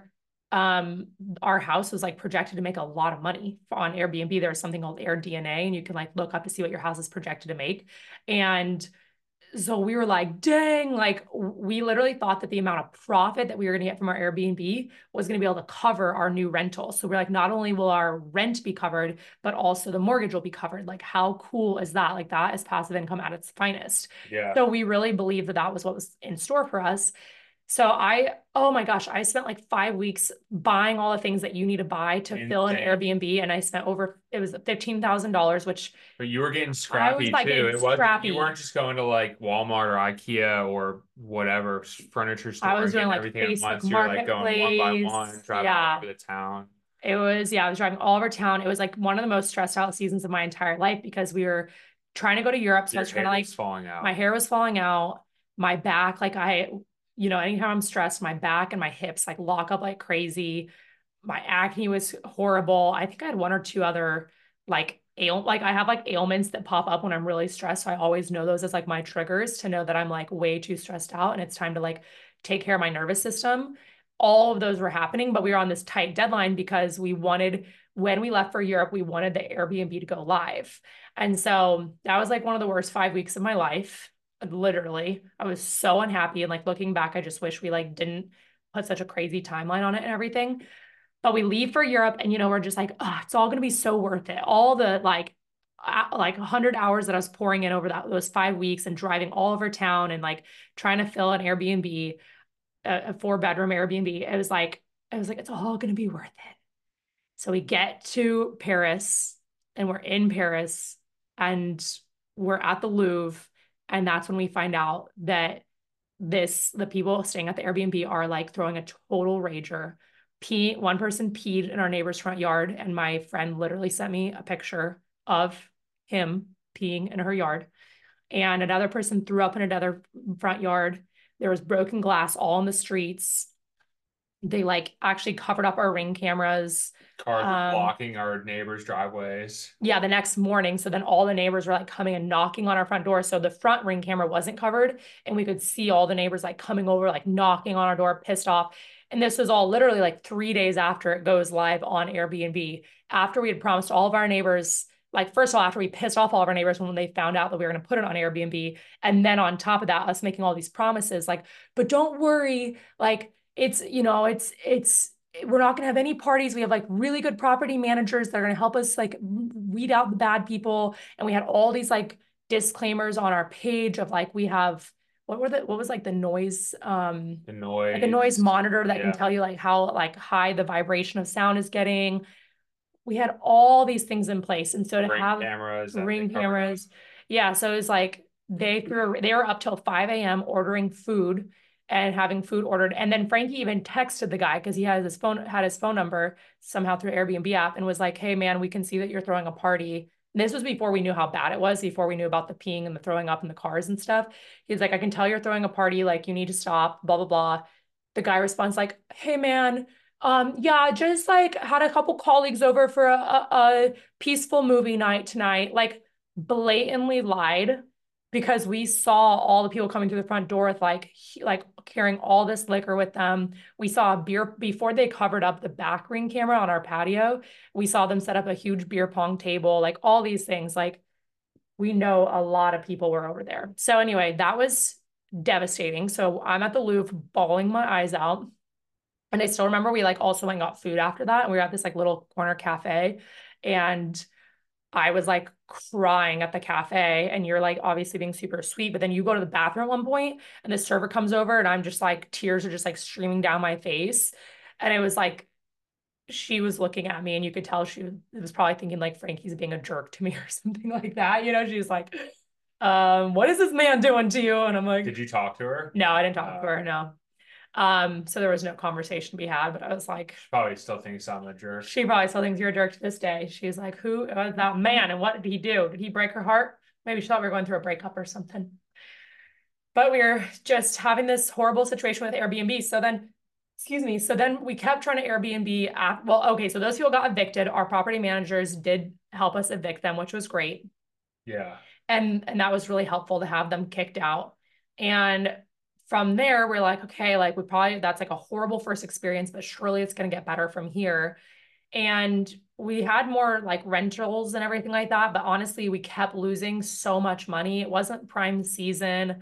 house was like projected to make a lot of money on Airbnb. There's something called AirDNA, and you can like look up to see what your house is projected to make. And so we were like, dang, like we literally thought that the amount of profit that we were going to get from our Airbnb was going to be able to cover our new rental. So we're like, not only will our rent be covered, but also the mortgage will be covered. Like, how cool is that? Like, that is passive income at its finest. Yeah. So we really believed that that was what was in store for us. So oh my gosh, I spent like 5 weeks buying all the things that you need to buy to fill an Airbnb. And I spent it was $15,000, which. But you were getting scrappy like too. It wasn't, scrappy. you weren't just going to like Walmart or IKEA or whatever furniture store. I was doing like everything Facebook at once. You're like going one by one, driving all over the town. I was driving all over town. It was like one of the most stressed out seasons of my entire life because we were trying to go to Europe. So I was trying to like, falling out. My hair was falling out. My back, like anytime I'm stressed, my back and my hips like lock up like crazy. My acne was horrible. I think I had one or two other like I have like ailments that pop up when I'm really stressed. So I always know those as like my triggers to know that I'm like way too stressed out and it's time to like take care of my nervous system. All of those were happening, but we were on this tight deadline because when we left for Europe, we wanted the Airbnb to go live. And so that was like one of the worst 5 weeks of my life. literally. I was so unhappy. And like looking back, I just wish we like didn't put such a crazy timeline on it and everything. But we leave for Europe and, we're just like, oh, it's all going to be so worth it. All the like 100 hours that I was pouring in over those 5 weeks and driving all over town and like trying to fill an Airbnb, a 4-bedroom Airbnb. It was like, it's all going to be worth it. So we get to Paris and we're in Paris and we're at the Louvre. And that's when we find out that the people staying at the Airbnb are like throwing a total rager. One person peed in our neighbor's front yard, and my friend literally sent me a picture of him peeing in her yard. And another person threw up in another front yard. There was broken glass all in the streets. They like actually covered up our Ring cameras. Cars blocking our neighbors' driveways. Yeah, the next morning. So then all the neighbors were like coming and knocking on our front door. So the front Ring camera wasn't covered, and we could see all the neighbors like coming over, like knocking on our door, pissed off. And this was all literally like 3 days after it goes live on Airbnb, after we had promised all of our neighbors, like, first of all, after we pissed off all of our neighbors when they found out that we were going to put it on Airbnb. And then on top of that, us making all these promises, like, but don't worry, like, it's, we're not going to have any parties. We have like really good property managers that are going to help us like weed out the bad people. And we had all these like disclaimers on our page of like, we have, what was like the noise, like a noise monitor that can tell you like how like high the vibration of sound is getting. We had all these things in place. And so to have Ring cameras. Yeah. So it was like, they were up till 5 a.m. ordering food and having food ordered. And then Frankie even texted the guy because he had his phone number somehow through Airbnb app and was like, hey man, we can see that you're throwing a party. And this was before we knew how bad it was, before we knew about the peeing and the throwing up in the cars and stuff. He's like, I can tell you're throwing a party. Like, you need to stop, blah, blah, blah. The guy responds like, hey man, yeah, just like had a couple colleagues over for a peaceful movie night tonight. Like, blatantly lied, because we saw all the people coming through the front door with like carrying all this liquor with them. We saw a beer before they covered up the back Ring camera on our patio. We saw them set up a huge beer pong table, like all these things. Like, we know a lot of people were over there. So anyway, that was devastating. So I'm at the Louvre bawling my eyes out. And I still remember we like also went and got food after that. And we were at this like little corner cafe, and I was like crying at the cafe, and you're like obviously being super sweet, but then you go to the bathroom at one point and the server comes over and I'm just like, tears are just like streaming down my face. And it was like, she was looking at me and you could tell she was probably thinking like Frankie's being a jerk to me or something like that. She was like, what is this man doing to you? And I'm like, did you talk to her? No, I didn't talk to her. No. So there was no conversation to be had, but I was like, she probably still thinks I'm a jerk. She probably still thinks you're a jerk to this day. She's like, who was that man and what did he do? Did he break her heart? Maybe she thought we were going through a breakup or something. But we were just having this horrible situation with Airbnb. So then we kept trying to Airbnb. So those people got evicted. Our property managers did help us evict them, which was great. Yeah. And that was really helpful to have them kicked out. And from there, we're like, okay, like that's like a horrible first experience, but surely it's going to get better from here. And we had more like rentals and everything like that. But honestly, we kept losing so much money. It wasn't prime season.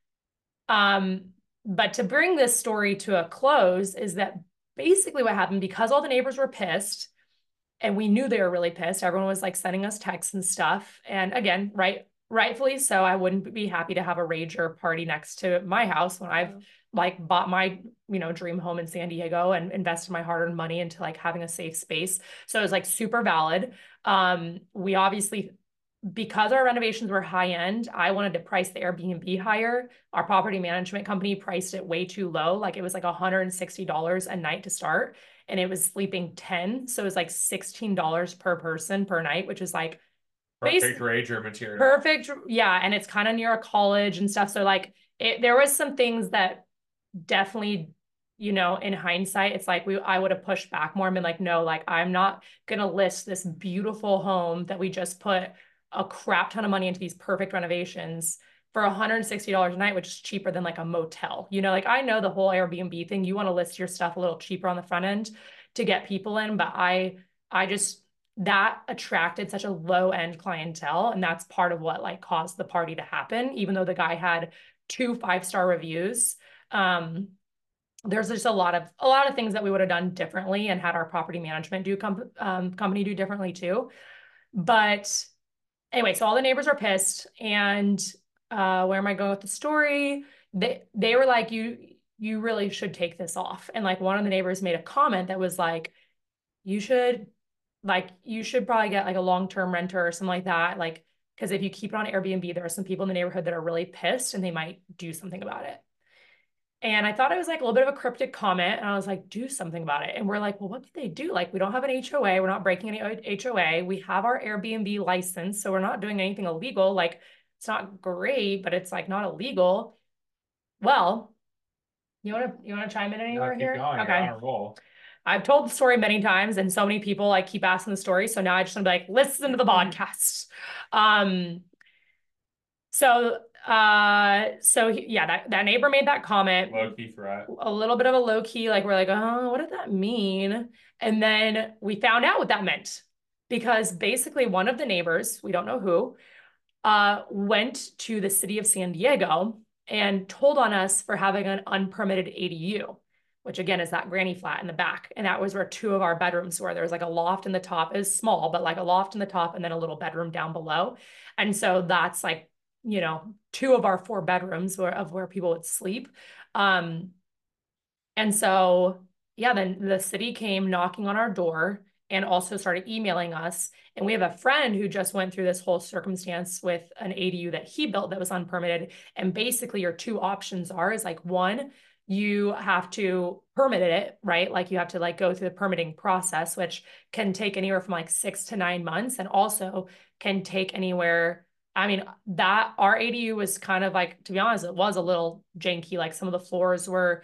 But to bring this story to a close is that basically what happened, because all the neighbors were pissed and we knew they were really pissed. Everyone was like sending us texts and stuff. And again, rightfully so, I wouldn't be happy to have a rager party next to my house when I've like bought my, dream home in San Diego and invested my hard-earned money into like having a safe space. So it was like super valid. We obviously, because our renovations were high end, I wanted to price the Airbnb higher. Our property management company priced it way too low. Like, it was like $160 a night to start, and it was sleeping 10. So it was like $16 per person per night, which is like perfect rager material. Perfect. Yeah. And it's kind of near a college and stuff. So like there was some things that definitely, in hindsight, it's like I would have pushed back more and been like, no, like, I'm not going to list this beautiful home that we just put a crap ton of money into these perfect renovations for $160 a night, which is cheaper than like a motel. Like, I know the whole Airbnb thing, you want to list your stuff a little cheaper on the front end to get people in, but I just that attracted such a low end clientele. And that's part of what like caused the party to happen, even though the guy had 2 5-star reviews. There's just a lot of things that we would have done differently and had our property management company do differently too. But anyway, so all the neighbors are pissed, and where am I going with the story? They were like, you really should take this off. And like one of the neighbors made a comment that was like, you should probably get like a long-term renter or something like that. Like, because if you keep it on Airbnb, there are some people in the neighborhood that are really pissed and they might do something about it. And I thought it was like a little bit of a cryptic comment. And I was like, do something about it. And we're like, well, what could they do? Like, we don't have an HOA. We're not breaking any HOA. We have our Airbnb license. So we're not doing anything illegal. Like, it's not great, but it's like not illegal. Well, you want to chime in anywhere here? Going. Okay. You're on a roll. I've told the story many times, and so many people like keep asking the story. So now I just want to be like, listen to the podcast. That neighbor made that comment. Low-key threat. A little bit of a low-key, like we're like, oh, what did that mean? And then we found out what that meant, because basically one of the neighbors, we don't know who, went to the city of San Diego and told on us for having an unpermitted ADU, which again is that granny flat in the back. And that was where 2 of our bedrooms were. There was like a loft in the top. It was small, but like a loft in the top and then a little bedroom down below. And so that's like, 2 of our 4 bedrooms where people would sleep. And so, yeah, then the city came knocking on our door and also started emailing us. And we have a friend who just went through this whole circumstance with an ADU that he built that was unpermitted. And basically your 2 options is like, one, you have to permit it, right? Like you have to like go through the permitting process, which can take anywhere from like 6 to 9 months, and also can take anywhere. I mean, that our ADU was kind of like, to be honest, it was a little janky. Like some of the floors were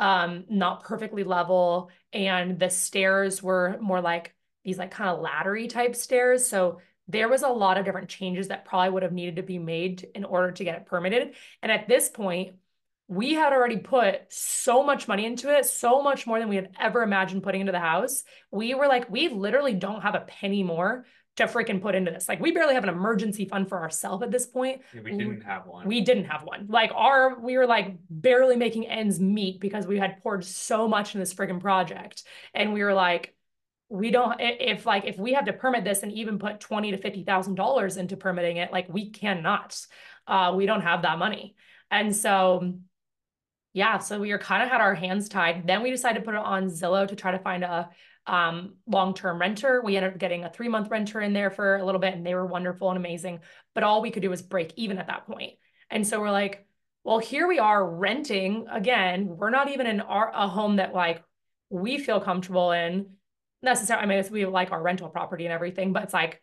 not perfectly level, and the stairs were more like these like kind of laddery type stairs. So there was a lot of different changes that probably would have needed to be made in order to get it permitted. And at this point, we had already put so much money into it, so much more than we had ever imagined putting into the house. We were like, we literally don't have a penny more to freaking put into this. Like we barely have an emergency fund for ourselves at this point. Yeah, we didn't have one. We didn't have one. Like we were like barely making ends meet because we had poured so much in this freaking project. And we were like, we don't, if we have to permit this and even put $20,000 to $50,000 into permitting it, like we cannot, we don't have that money. And so, yeah, so we kind of had our hands tied. Then we decided to put it on Zillow to try to find a long-term renter. We ended up getting a 3-month renter in there for a little bit, and they were wonderful and amazing, but all we could do was break even at that point. And so we're like, well, here we are renting again. We're not even in a home that like we feel comfortable in necessarily. I mean, we like our rental property and everything, but it's like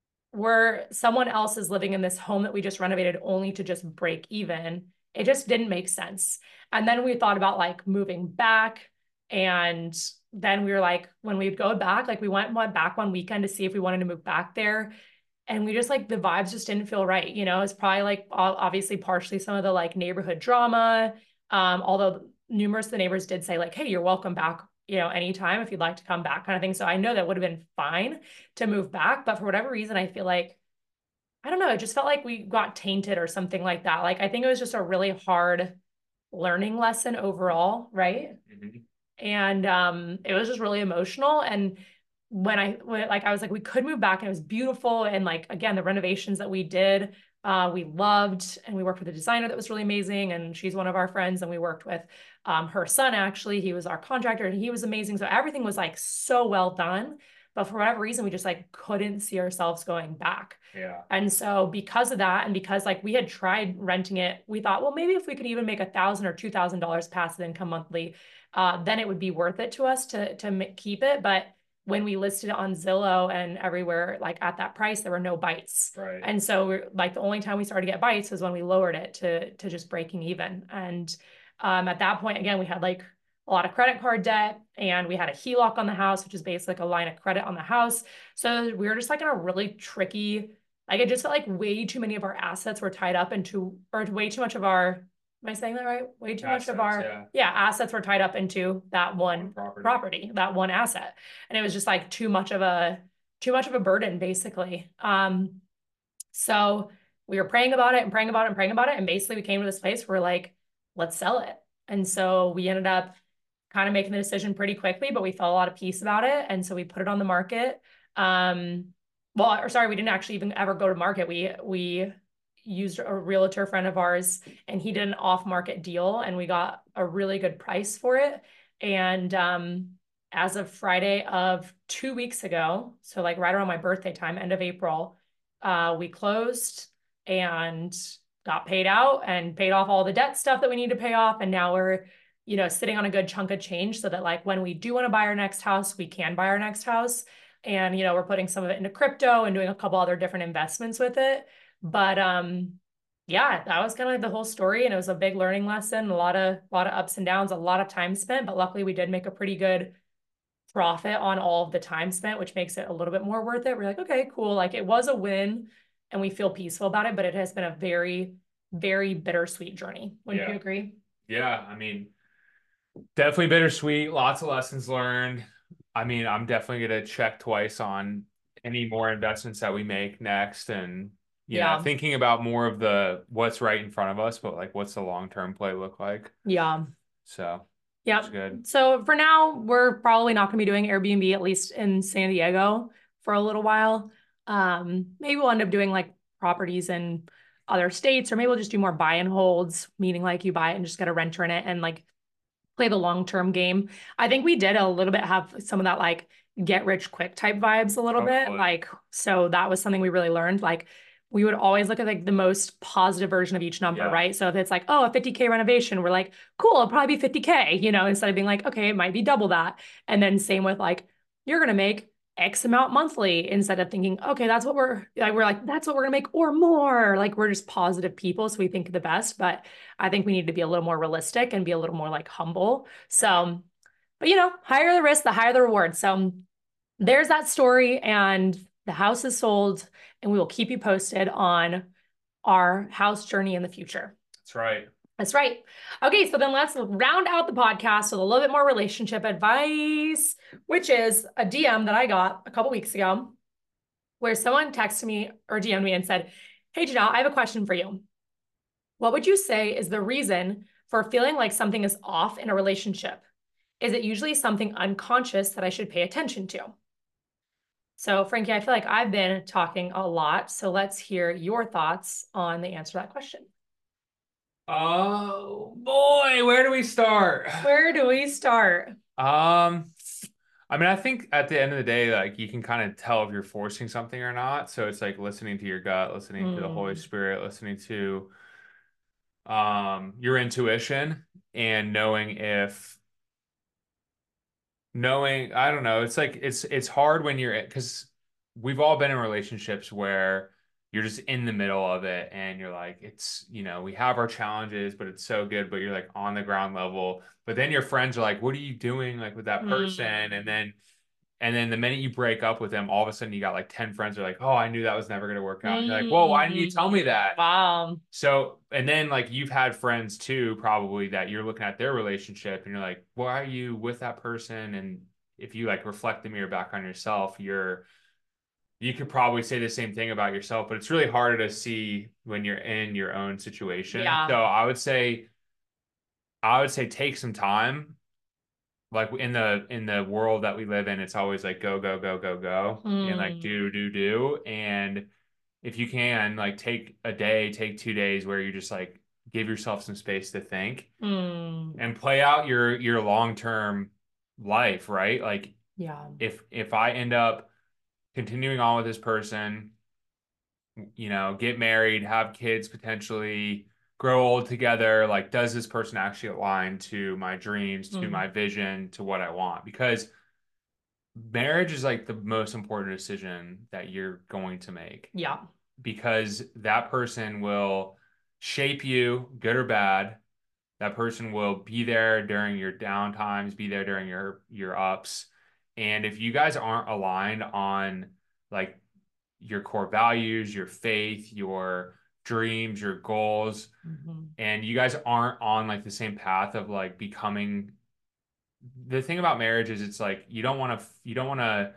someone else is living in this home that we just renovated only to just break even. It just didn't make sense. And then we thought about like moving back, and then we were like, when we'd go back, like we went back one weekend to see if we wanted to move back there. And we just like, the vibes just didn't feel right. It's probably like, obviously partially some of the like neighborhood drama. Although numerous of the neighbors did say like, hey, you're welcome back, anytime if you'd like to come back kind of thing. So I know that would have been fine to move back, but for whatever reason, I feel like, I don't know, it just felt like we got tainted or something like that. Like, I think it was just a really hard learning lesson overall. Right. Mm-hmm. And it was just really emotional. And when I was like, we could move back and it was beautiful. And like, again, the renovations that we did, we loved, and we worked with a designer that was really amazing. And she's one of our friends, and we worked with her son, actually. He was our contractor and he was amazing. So everything was like so well done. But for whatever reason, we just like couldn't see ourselves going back. Yeah. And so because of that, and because like we had tried renting it, we thought, well, maybe if we could even make $1,000 or $2,000 passive income monthly, then it would be worth it to us to keep it. But when we listed it on Zillow and everywhere, like at that price, there were no bites. Right. And so like the only time we started to get bites was when we lowered it to just breaking even. And at that point, again, we had like a lot of credit card debt, and we had a HELOC on the house, which is basically like a line of credit on the house. So we were just like in a really tricky, like it just felt like way too many of our assets were tied up into, or way too much of our, am I saying that right? Way too much of our, assets were tied up into that one property, that one asset. And it was just like too much of a too much of a burden, basically. So we were praying about it and praying about it and praying about it. And basically we came to this place where we're like, let's sell it. And so we ended up kind of making the decision pretty quickly, but we felt a lot of peace about it. And so we put it on the market. We didn't actually even ever go to market. We used a realtor friend of ours, and he did an off-market deal, and we got a really good price for it. And as of Friday of 2 weeks ago, so like right around my birthday time, end of April, we closed and got paid out and paid off all the debt stuff that we need to pay off. And now we're, sitting on a good chunk of change so that like when we do want to buy our next house, we can buy our next house. And, we're putting some of it into crypto and doing a couple other different investments with it. But yeah, that was kind of like the whole story. And it was a big learning lesson, a lot of ups and downs, a lot of time spent, but luckily we did make a pretty good profit on all of the time spent, which makes it a little bit more worth it. We're like, okay, cool. Like it was a win and we feel peaceful about it, but it has been a very, very bittersweet journey. Wouldn't you agree? Yeah. I mean, definitely bittersweet. Lots of lessons learned. I mean, I'm definitely going to check twice on any more investments that we make next. And, thinking about more of what's right in front of us, but like, what's the long-term play look like? Yeah. So. Yeah. That's good. So for now, we're probably not going to be doing Airbnb, at least in San Diego, for a little while. Maybe we'll end up doing like properties in other states, or maybe we'll just do more buy and holds, meaning like you buy it and just get a renter in it and like play the long-term game. I think we did a little bit have some of that like get rich quick type vibes a little bit. Like, so that was something we really learned. Like we would always look at like the most positive version of each number, right? So if it's like, oh, a 50K renovation, we're like, cool, it'll probably be 50K, instead of being like, okay, it might be double that. And then same with like, you're going to make X amount monthly, instead of thinking, okay, that's what we're like, that's what we're gonna make or more. Like we're just positive people. So we think the best, but I think we need to be a little more realistic and be a little more like humble. So, but higher the risk, the higher the reward. So there's that story, and the house is sold, and we will keep you posted on our house journey in the future. That's right. That's right. Okay, so then let's round out the podcast with a little bit more relationship advice, which is a DM that I got a couple weeks ago where someone texted me or DM'd me and said, hey, Janelle, I have a question for you. What would you say is the reason for feeling like something is off in a relationship? Is it usually something unconscious that I should pay attention to? So, Frankie, I feel like I've been talking a lot, so let's hear your thoughts on the answer to that question. Oh boy, where do we start? I mean, I think at the end of the day, like you can kind of tell if you're forcing something or not. So it's like listening to your gut, listening to the Holy Spirit, listening to your intuition, and knowing, I don't know, it's like it's hard when because we've all been in relationships where you're just in the middle of it and you're like, it's, we have our challenges, but it's so good, but you're like on the ground level. But then your friends are like, what are you doing like with that person? And then the minute you break up with them, all of a sudden you got like 10 friends are like, oh, I knew that was never going to work out. You're like, whoa, why didn't you tell me that? Wow. So, and then like you've had friends too, probably, that you're looking at their relationship and you're like, why are you with that person? And if you like reflect the mirror back on yourself, you could probably say the same thing about yourself, but it's really harder to see when you're in your own situation. Yeah. So I would say take some time. Like in the world that we live in, it's always like go, go, go, go, go, and like do. And if you can, like take a day, take 2 days where you just like give yourself some space to think and play out your long-term life, right? Like, yeah, if I end up continuing on with this person, get married, have kids, potentially grow old together, like, does this person actually align to my dreams, to my vision, to what I want? Because marriage is like the most important decision that you're going to make. Yeah. Because that person will shape you, good or bad. That person will be there during your down times, be there during your ups. And if you guys aren't aligned on like your core values, your faith, your dreams, your goals, and you guys aren't on like the same path of like becoming, the thing about marriage is it's like you don't want to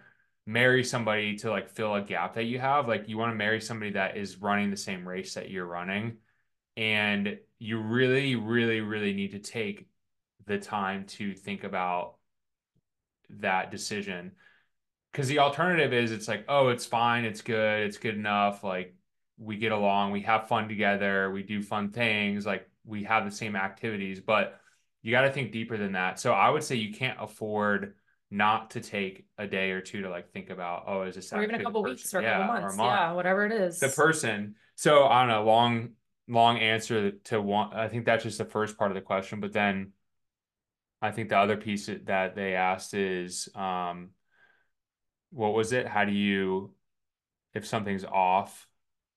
marry somebody to like fill a gap that you have. Like you want to marry somebody that is running the same race that you're running. And you really, really, really need to take the time to think about that decision. Because the alternative is it's like, oh, it's fine, it's good enough. Like we get along, we have fun together, we do fun things, like we have the same activities, but you got to think deeper than that. So I would say you can't afford not to take a day or two to like think about, oh, is this or even a couple weeks or a couple months, yeah, whatever it is. The person. So I don't know, long answer to one. I think that's just the first part of the question, but then I think the other piece that they asked is, what was it? How do you, if something's off,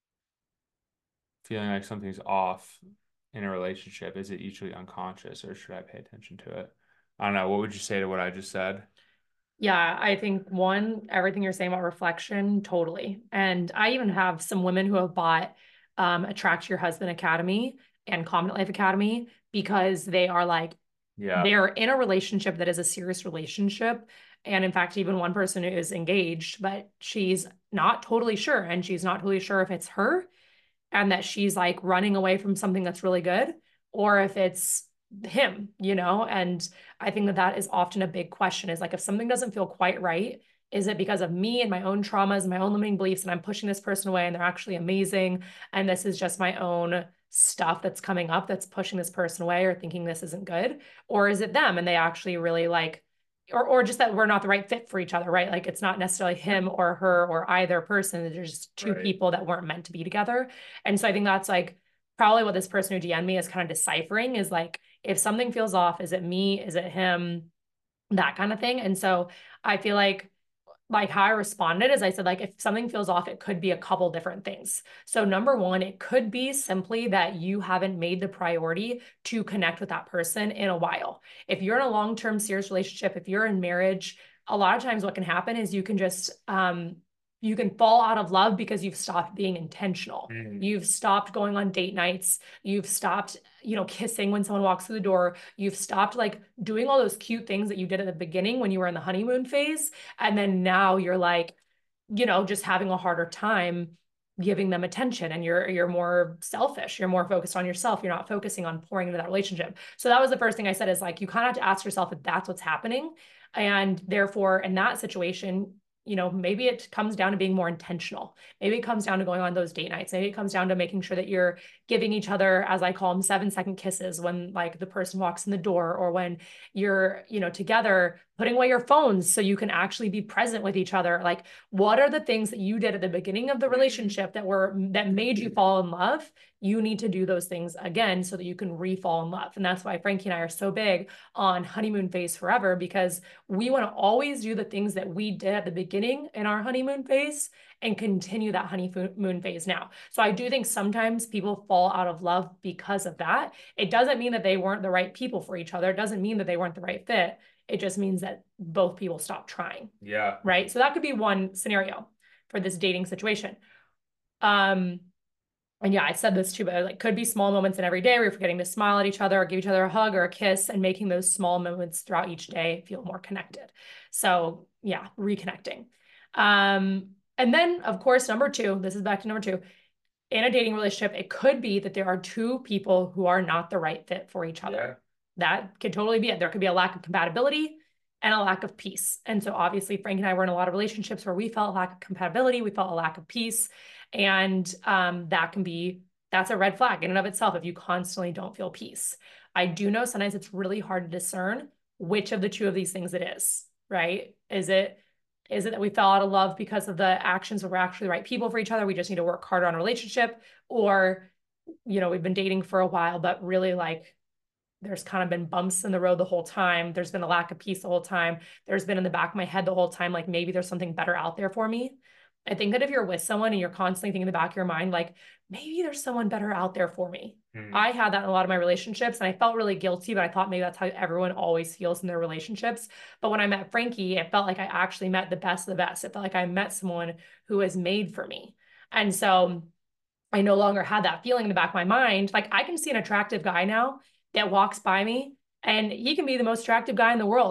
feeling like something's off in a relationship, is it usually unconscious or should I pay attention to it? I don't know. What would you say to what I just said? Yeah, I think one, everything you're saying about reflection, totally. And I even have some women who have bought Attract Your Husband Academy and Confident Life Academy because they are like, they're in a relationship that is a serious relationship. And in fact, even one person who is engaged, but she's not totally sure. And she's not totally sure if it's her and that she's like running away from something that's really good or if it's him, you know? And I think that that is often a big question is like, if something doesn't feel quite right, is it because of me and my own traumas and my own limiting beliefs and I'm pushing this person away and they're actually amazing and this is just my own stuff that's coming up that's pushing this person away or thinking this isn't good? Or is it them and they actually really like, or just that we're not the right fit for each other, right? Like it's not necessarily him or her or either person. There's just two people that weren't meant to be together. And so I think that's like probably what this person who DM'd me is kind of deciphering is like, if something feels off, is it me? Is it him? That kind of thing. And so I feel like how I responded is I said, like, if something feels off, it could be a couple different things. So number one, it could be simply that you haven't made the priority to connect with that person in a while. If you're in a long-term serious relationship, if you're in marriage, a lot of times what can happen is you can just, you can fall out of love because you've stopped being intentional. You've stopped going on date nights. You've stopped, you know, kissing when someone walks through the door. You've stopped like doing all those cute things that you did at the beginning when you were in the honeymoon phase. And then now you're like, you know, just having a harder time giving them attention and you're more selfish. You're more focused on yourself. You're not focusing on pouring into that relationship. So that was the first thing I said is like, you kind of have to ask yourself if that's what's happening. And therefore in that situation, you know, maybe it comes down to being more intentional. Maybe it comes down to going on those date nights. Maybe it comes down to making sure that you're giving each other, as I call them, 7-second kisses when like the person walks in the door or when you're, you know, together, putting away your phones so you can actually be present with each other. Like, what are the things that you did at the beginning of the relationship that made you fall in love? You need to do those things again so that you can re-fall in love. And that's why Frankie and I are so big on honeymoon phase forever, because we want to always do the things that we did at the beginning in our honeymoon phase and continue that honeymoon phase now. So I do think sometimes people fall out of love because of that. It doesn't mean that they weren't the right people for each other. It doesn't mean that they weren't the right fit. It just means that both people stopped trying. Yeah. Right. So that could be one scenario for this dating situation. And yeah, I said this too, but like could be small moments in every day where you're forgetting to smile at each other or give each other a hug or a kiss and making those small moments throughout each day feel more connected. So yeah, reconnecting. And then of course, number two, this is back to number two, in a dating relationship, it could be that there are two people who are not the right fit for each other. Yeah. That could totally be it. There could be a lack of compatibility and a lack of peace. And so obviously Frank and I were in a lot of relationships where we felt a lack of compatibility, we felt a lack of peace. And that's a red flag in and of itself if you constantly don't feel peace. I do know sometimes it's really hard to discern which of the two of these things it is, right? Is it that we fell out of love because of the actions where we're actually the right people for each other? We just need to work harder on a relationship, or, you know, we've been dating for a while, but really like there's kind of been bumps in the road the whole time. There's been a lack of peace the whole time. There's been in the back of my head the whole time, like maybe there's something better out there for me. I think that if you're with someone and you're constantly thinking in the back of your mind, like maybe there's someone better out there for me. I had that in a lot of my relationships and I felt really guilty, but I thought maybe that's how everyone always feels in their relationships. But when I met Frankie, it felt like I actually met the best of the best. It felt like I met someone who was made for me. And so I no longer had that feeling in the back of my mind. Like I can see an attractive guy now that walks by me and he can be the most attractive guy in the world.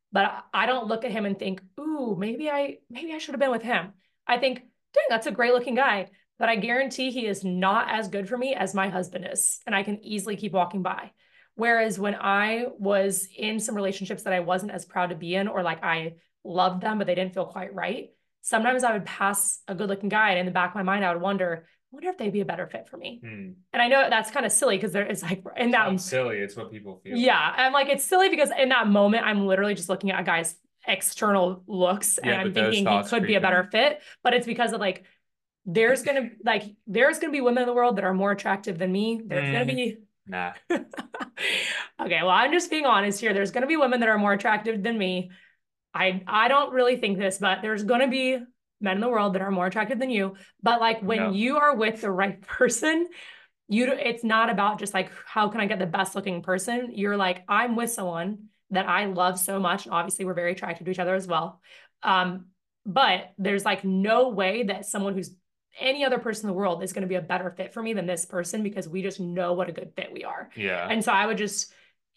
but I don't look at him and think, ooh, maybe I should have been with him. I think, dang, that's a great looking guy. But I guarantee he is not as good for me as my husband is. And I can easily keep walking by. Whereas when I was in some relationships that I wasn't as proud to be in, or like I loved them, but they didn't feel quite right, sometimes I would pass a good looking guy. And in the back of my mind, I would wonder if they'd be a better fit for me. And I know that's kind of silly because there is like in that. It's silly. It's what people feel. Yeah. I'm like, it's silly because in that moment, I'm literally just looking at a guy's external looks and I'm thinking he could be a better fit. But it's because of like, there's gonna be women in the world that are more attractive than me. There's gonna be nah. Okay, well, I'm just being honest here. There's gonna be women that are more attractive than me. I don't really think this, but there's gonna be men in the world that are more attractive than you. But like when you are with the right person, it's not about just like, how can I get the best looking person? You're like, I'm with someone that I love so much. Obviously, we're very attracted to each other as well. But there's like no way that someone who's any other person in the world is going to be a better fit for me than this person, because we just know what a good fit we are. Yeah. And so I would just,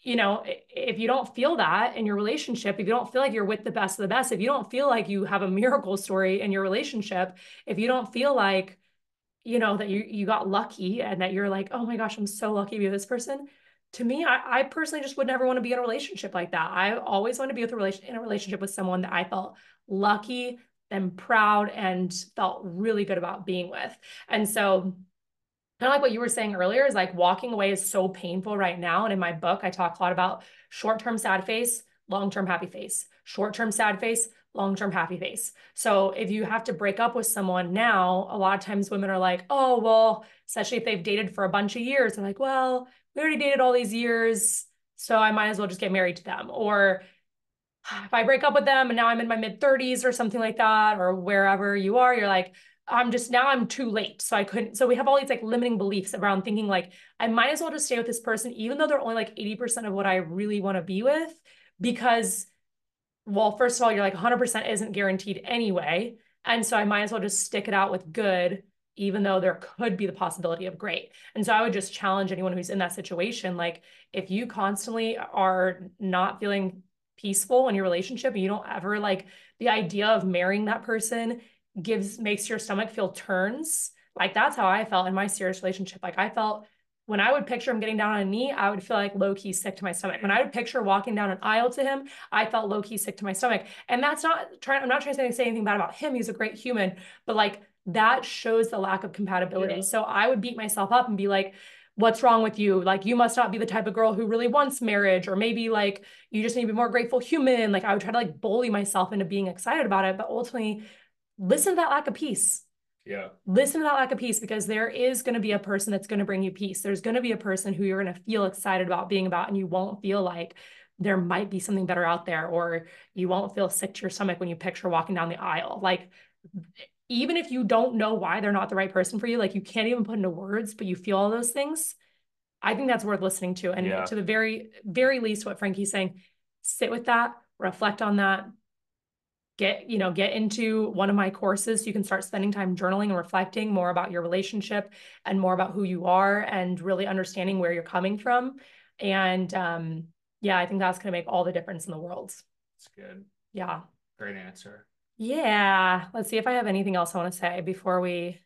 if you don't feel that in your relationship, if you don't feel like you're with the best of the best, if you don't feel like you have a miracle story in your relationship, if you don't feel like, that you got lucky and that you're like, oh my gosh, I'm so lucky to be with this person. To me, I personally just would never want to be in a relationship like that. I always want to be in a relationship with someone that I felt lucky and proud and felt really good about being with. And so kind of like what you were saying earlier is like walking away is so painful right now. And in my book, I talk a lot about short-term sad face, long-term happy face, short-term sad face, long-term happy face. So if you have to break up with someone now, a lot of times women are like, oh, well, especially if they've dated for a bunch of years, they're like, well, we already dated all these years, so I might as well just get married to them. Or if I break up with them and now I'm in my mid 30s or something like that, or wherever you are, you're like, I'm too late. So I couldn't. So we have all these like limiting beliefs around thinking like, I might as well just stay with this person, even though they're only like 80% of what I really want to be with, because, well, first of all, you're like 100% isn't guaranteed anyway. And so I might as well just stick it out with good, even though there could be the possibility of great. And so I would just challenge anyone who's in that situation. Like, if you constantly are not feeling peaceful in your relationship and you don't ever like the idea of marrying that person makes your stomach feel turns. Like, that's how I felt in my serious relationship. Like, I felt when I would picture him getting down on a knee, I would feel like low-key sick to my stomach. When I would picture walking down an aisle to him, I felt low-key sick to my stomach. And I'm not trying to say anything bad about him. He's a great human, but like, that shows the lack of compatibility. Yeah. So I would beat myself up and be like, what's wrong with you? Like, you must not be the type of girl who really wants marriage, or maybe like you just need to be more grateful human. Like, I would try to like bully myself into being excited about it, but ultimately listen to that lack of peace. Yeah. Listen to that lack of peace, because there is going to be a person that's going to bring you peace. There's going to be a person who you're going to feel excited about being about, and you won't feel like there might be something better out there, or you won't feel sick to your stomach when you picture walking down the aisle. Like, even if you don't know why they're not the right person for you, like you can't even put into words, but you feel all those things, I think that's worth listening to. And to the very, very least, what Frankie's saying, sit with that, reflect on that, get into one of my courses so you can start spending time journaling and reflecting more about your relationship and more about who you are and really understanding where you're coming from. And I think that's going to make all the difference in the world. That's good. Yeah. Great answer. Yeah. Let's see if I have anything else I want to say before we.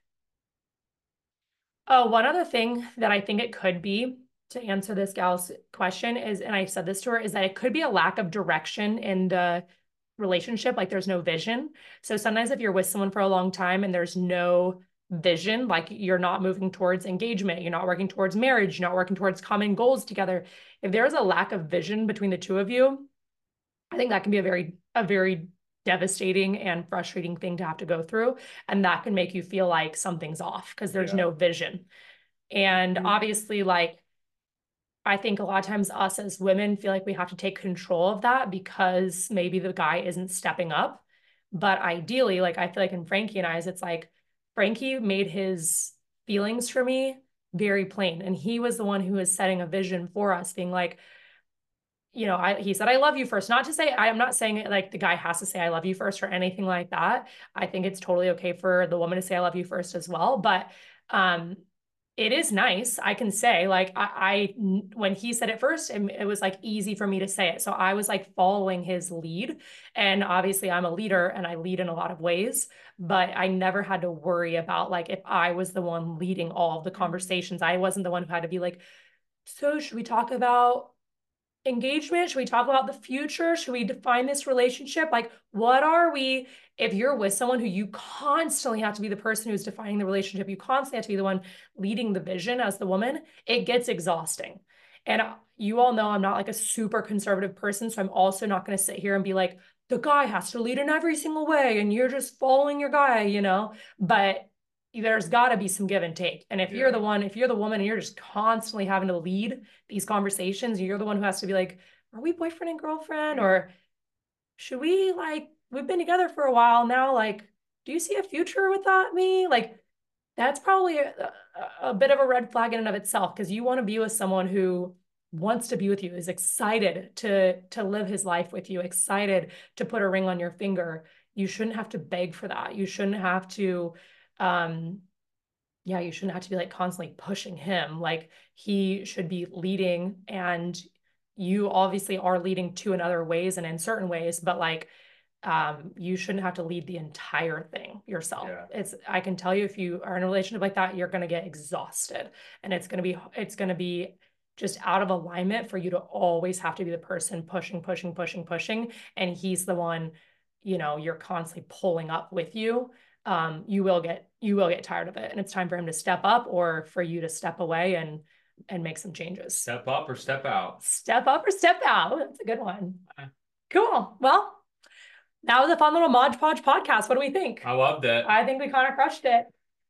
Oh, one other thing that I think it could be, to answer this gal's question, is, and I said this to her, is that it could be a lack of direction in the relationship. Like, there's no vision. So sometimes if you're with someone for a long time and there's no vision, like you're not moving towards engagement, you're not working towards marriage, you're not working towards common goals together. If there's a lack of vision between the two of you, I think that can be a very devastating and frustrating thing to have to go through. And that can make you feel like something's off because there's no vision. And obviously, like, I think a lot of times us as women feel like we have to take control of that because maybe the guy isn't stepping up. But ideally, like, I feel like in Frankie and I's, it's like Frankie made his feelings for me very plain. And he was the one who was setting a vision for us, being like, he said, I love you first. Not to say, I'm not saying like the guy has to say, I love you first or anything like that. I think it's totally okay for the woman to say, I love you first as well. But it is nice. I can say like, when he said it first, it was like easy for me to say it. So I was like following his lead, and obviously I'm a leader and I lead in a lot of ways, but I never had to worry about like, if I was the one leading all of the conversations, I wasn't the one who had to be like, so should we talk about engagement? Should we talk about the future? Should we define this relationship? Like, what are we? If you're with someone who you constantly have to be the person who's defining the relationship, you constantly have to be the one leading the vision as the woman, it gets exhausting. And you all know I'm not like a super conservative person, so I'm also not going to sit here and be like, the guy has to lead in every single way and you're just following your guy, you know? But there's got to be some give and take. And if you're the woman and you're just constantly having to lead these conversations, you're the one who has to be like, are we boyfriend and girlfriend? Or should we, like, we've been together for a while now, like, do you see a future without me? Like, that's probably a bit of a red flag in and of itself, because you want to be with someone who wants to be with you, is excited to live his life with you, excited to put a ring on your finger. You shouldn't have to beg for that. You shouldn't have to you shouldn't have to be like constantly pushing him. Like, he should be leading, and you obviously are leading too in other ways and in certain ways, but like, you shouldn't have to lead the entire thing yourself. I can tell you, if you are in a relationship like that, you're going to get exhausted, and it's going to be just out of alignment for you to always have to be the person pushing. And he's the one, you're constantly pulling up with you. You will get tired of it, and it's time for him to step up, or for you to step away and make some changes. Step up or step out. Step up or step out. That's a good one. Cool. Well, that was a fun little Mod Podge podcast. What do we think? I loved it. I think we kind of crushed it.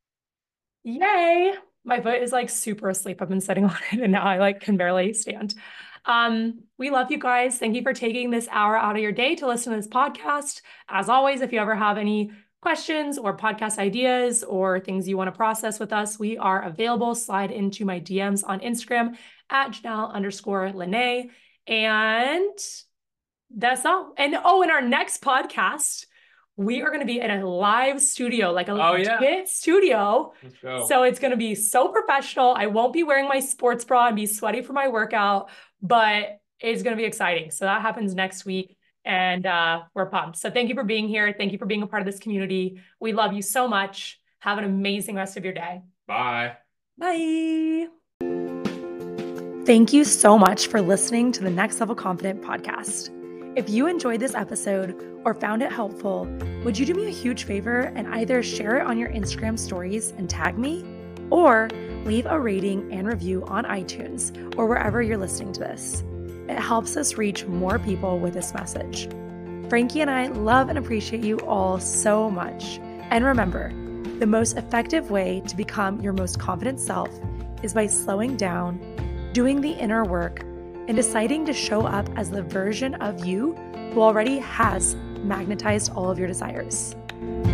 Yay. My foot is like super asleep. I've been sitting on it and now I like can barely stand. We love you guys. Thank you for taking this hour out of your day to listen to this podcast. As always, if you ever have any questions or podcast ideas or things you want to process with us, we are available. Slide into my DMs on Instagram at Janelle_Lene. And that's all. And in our next podcast, we are going to be in a live studio, like a legit studio. Let's go. So it's going to be so professional. I won't be wearing my sports bra and be sweaty for my workout, but it's going to be exciting. So that happens next week. And we're pumped. So thank you for being here. Thank you for being a part of this community. We love you so much. Have an amazing rest of your day. Bye. Bye. Thank you so much for listening to the Next Level Confident podcast. If you enjoyed this episode or found it helpful, would you do me a huge favor and either share it on your Instagram stories and tag me, or leave a rating and review on iTunes or wherever you're listening to this? It helps us reach more people with this message. Frankie and I love and appreciate you all so much. And remember, the most effective way to become your most confident self is by slowing down, doing the inner work, and deciding to show up as the version of you who already has magnetized all of your desires.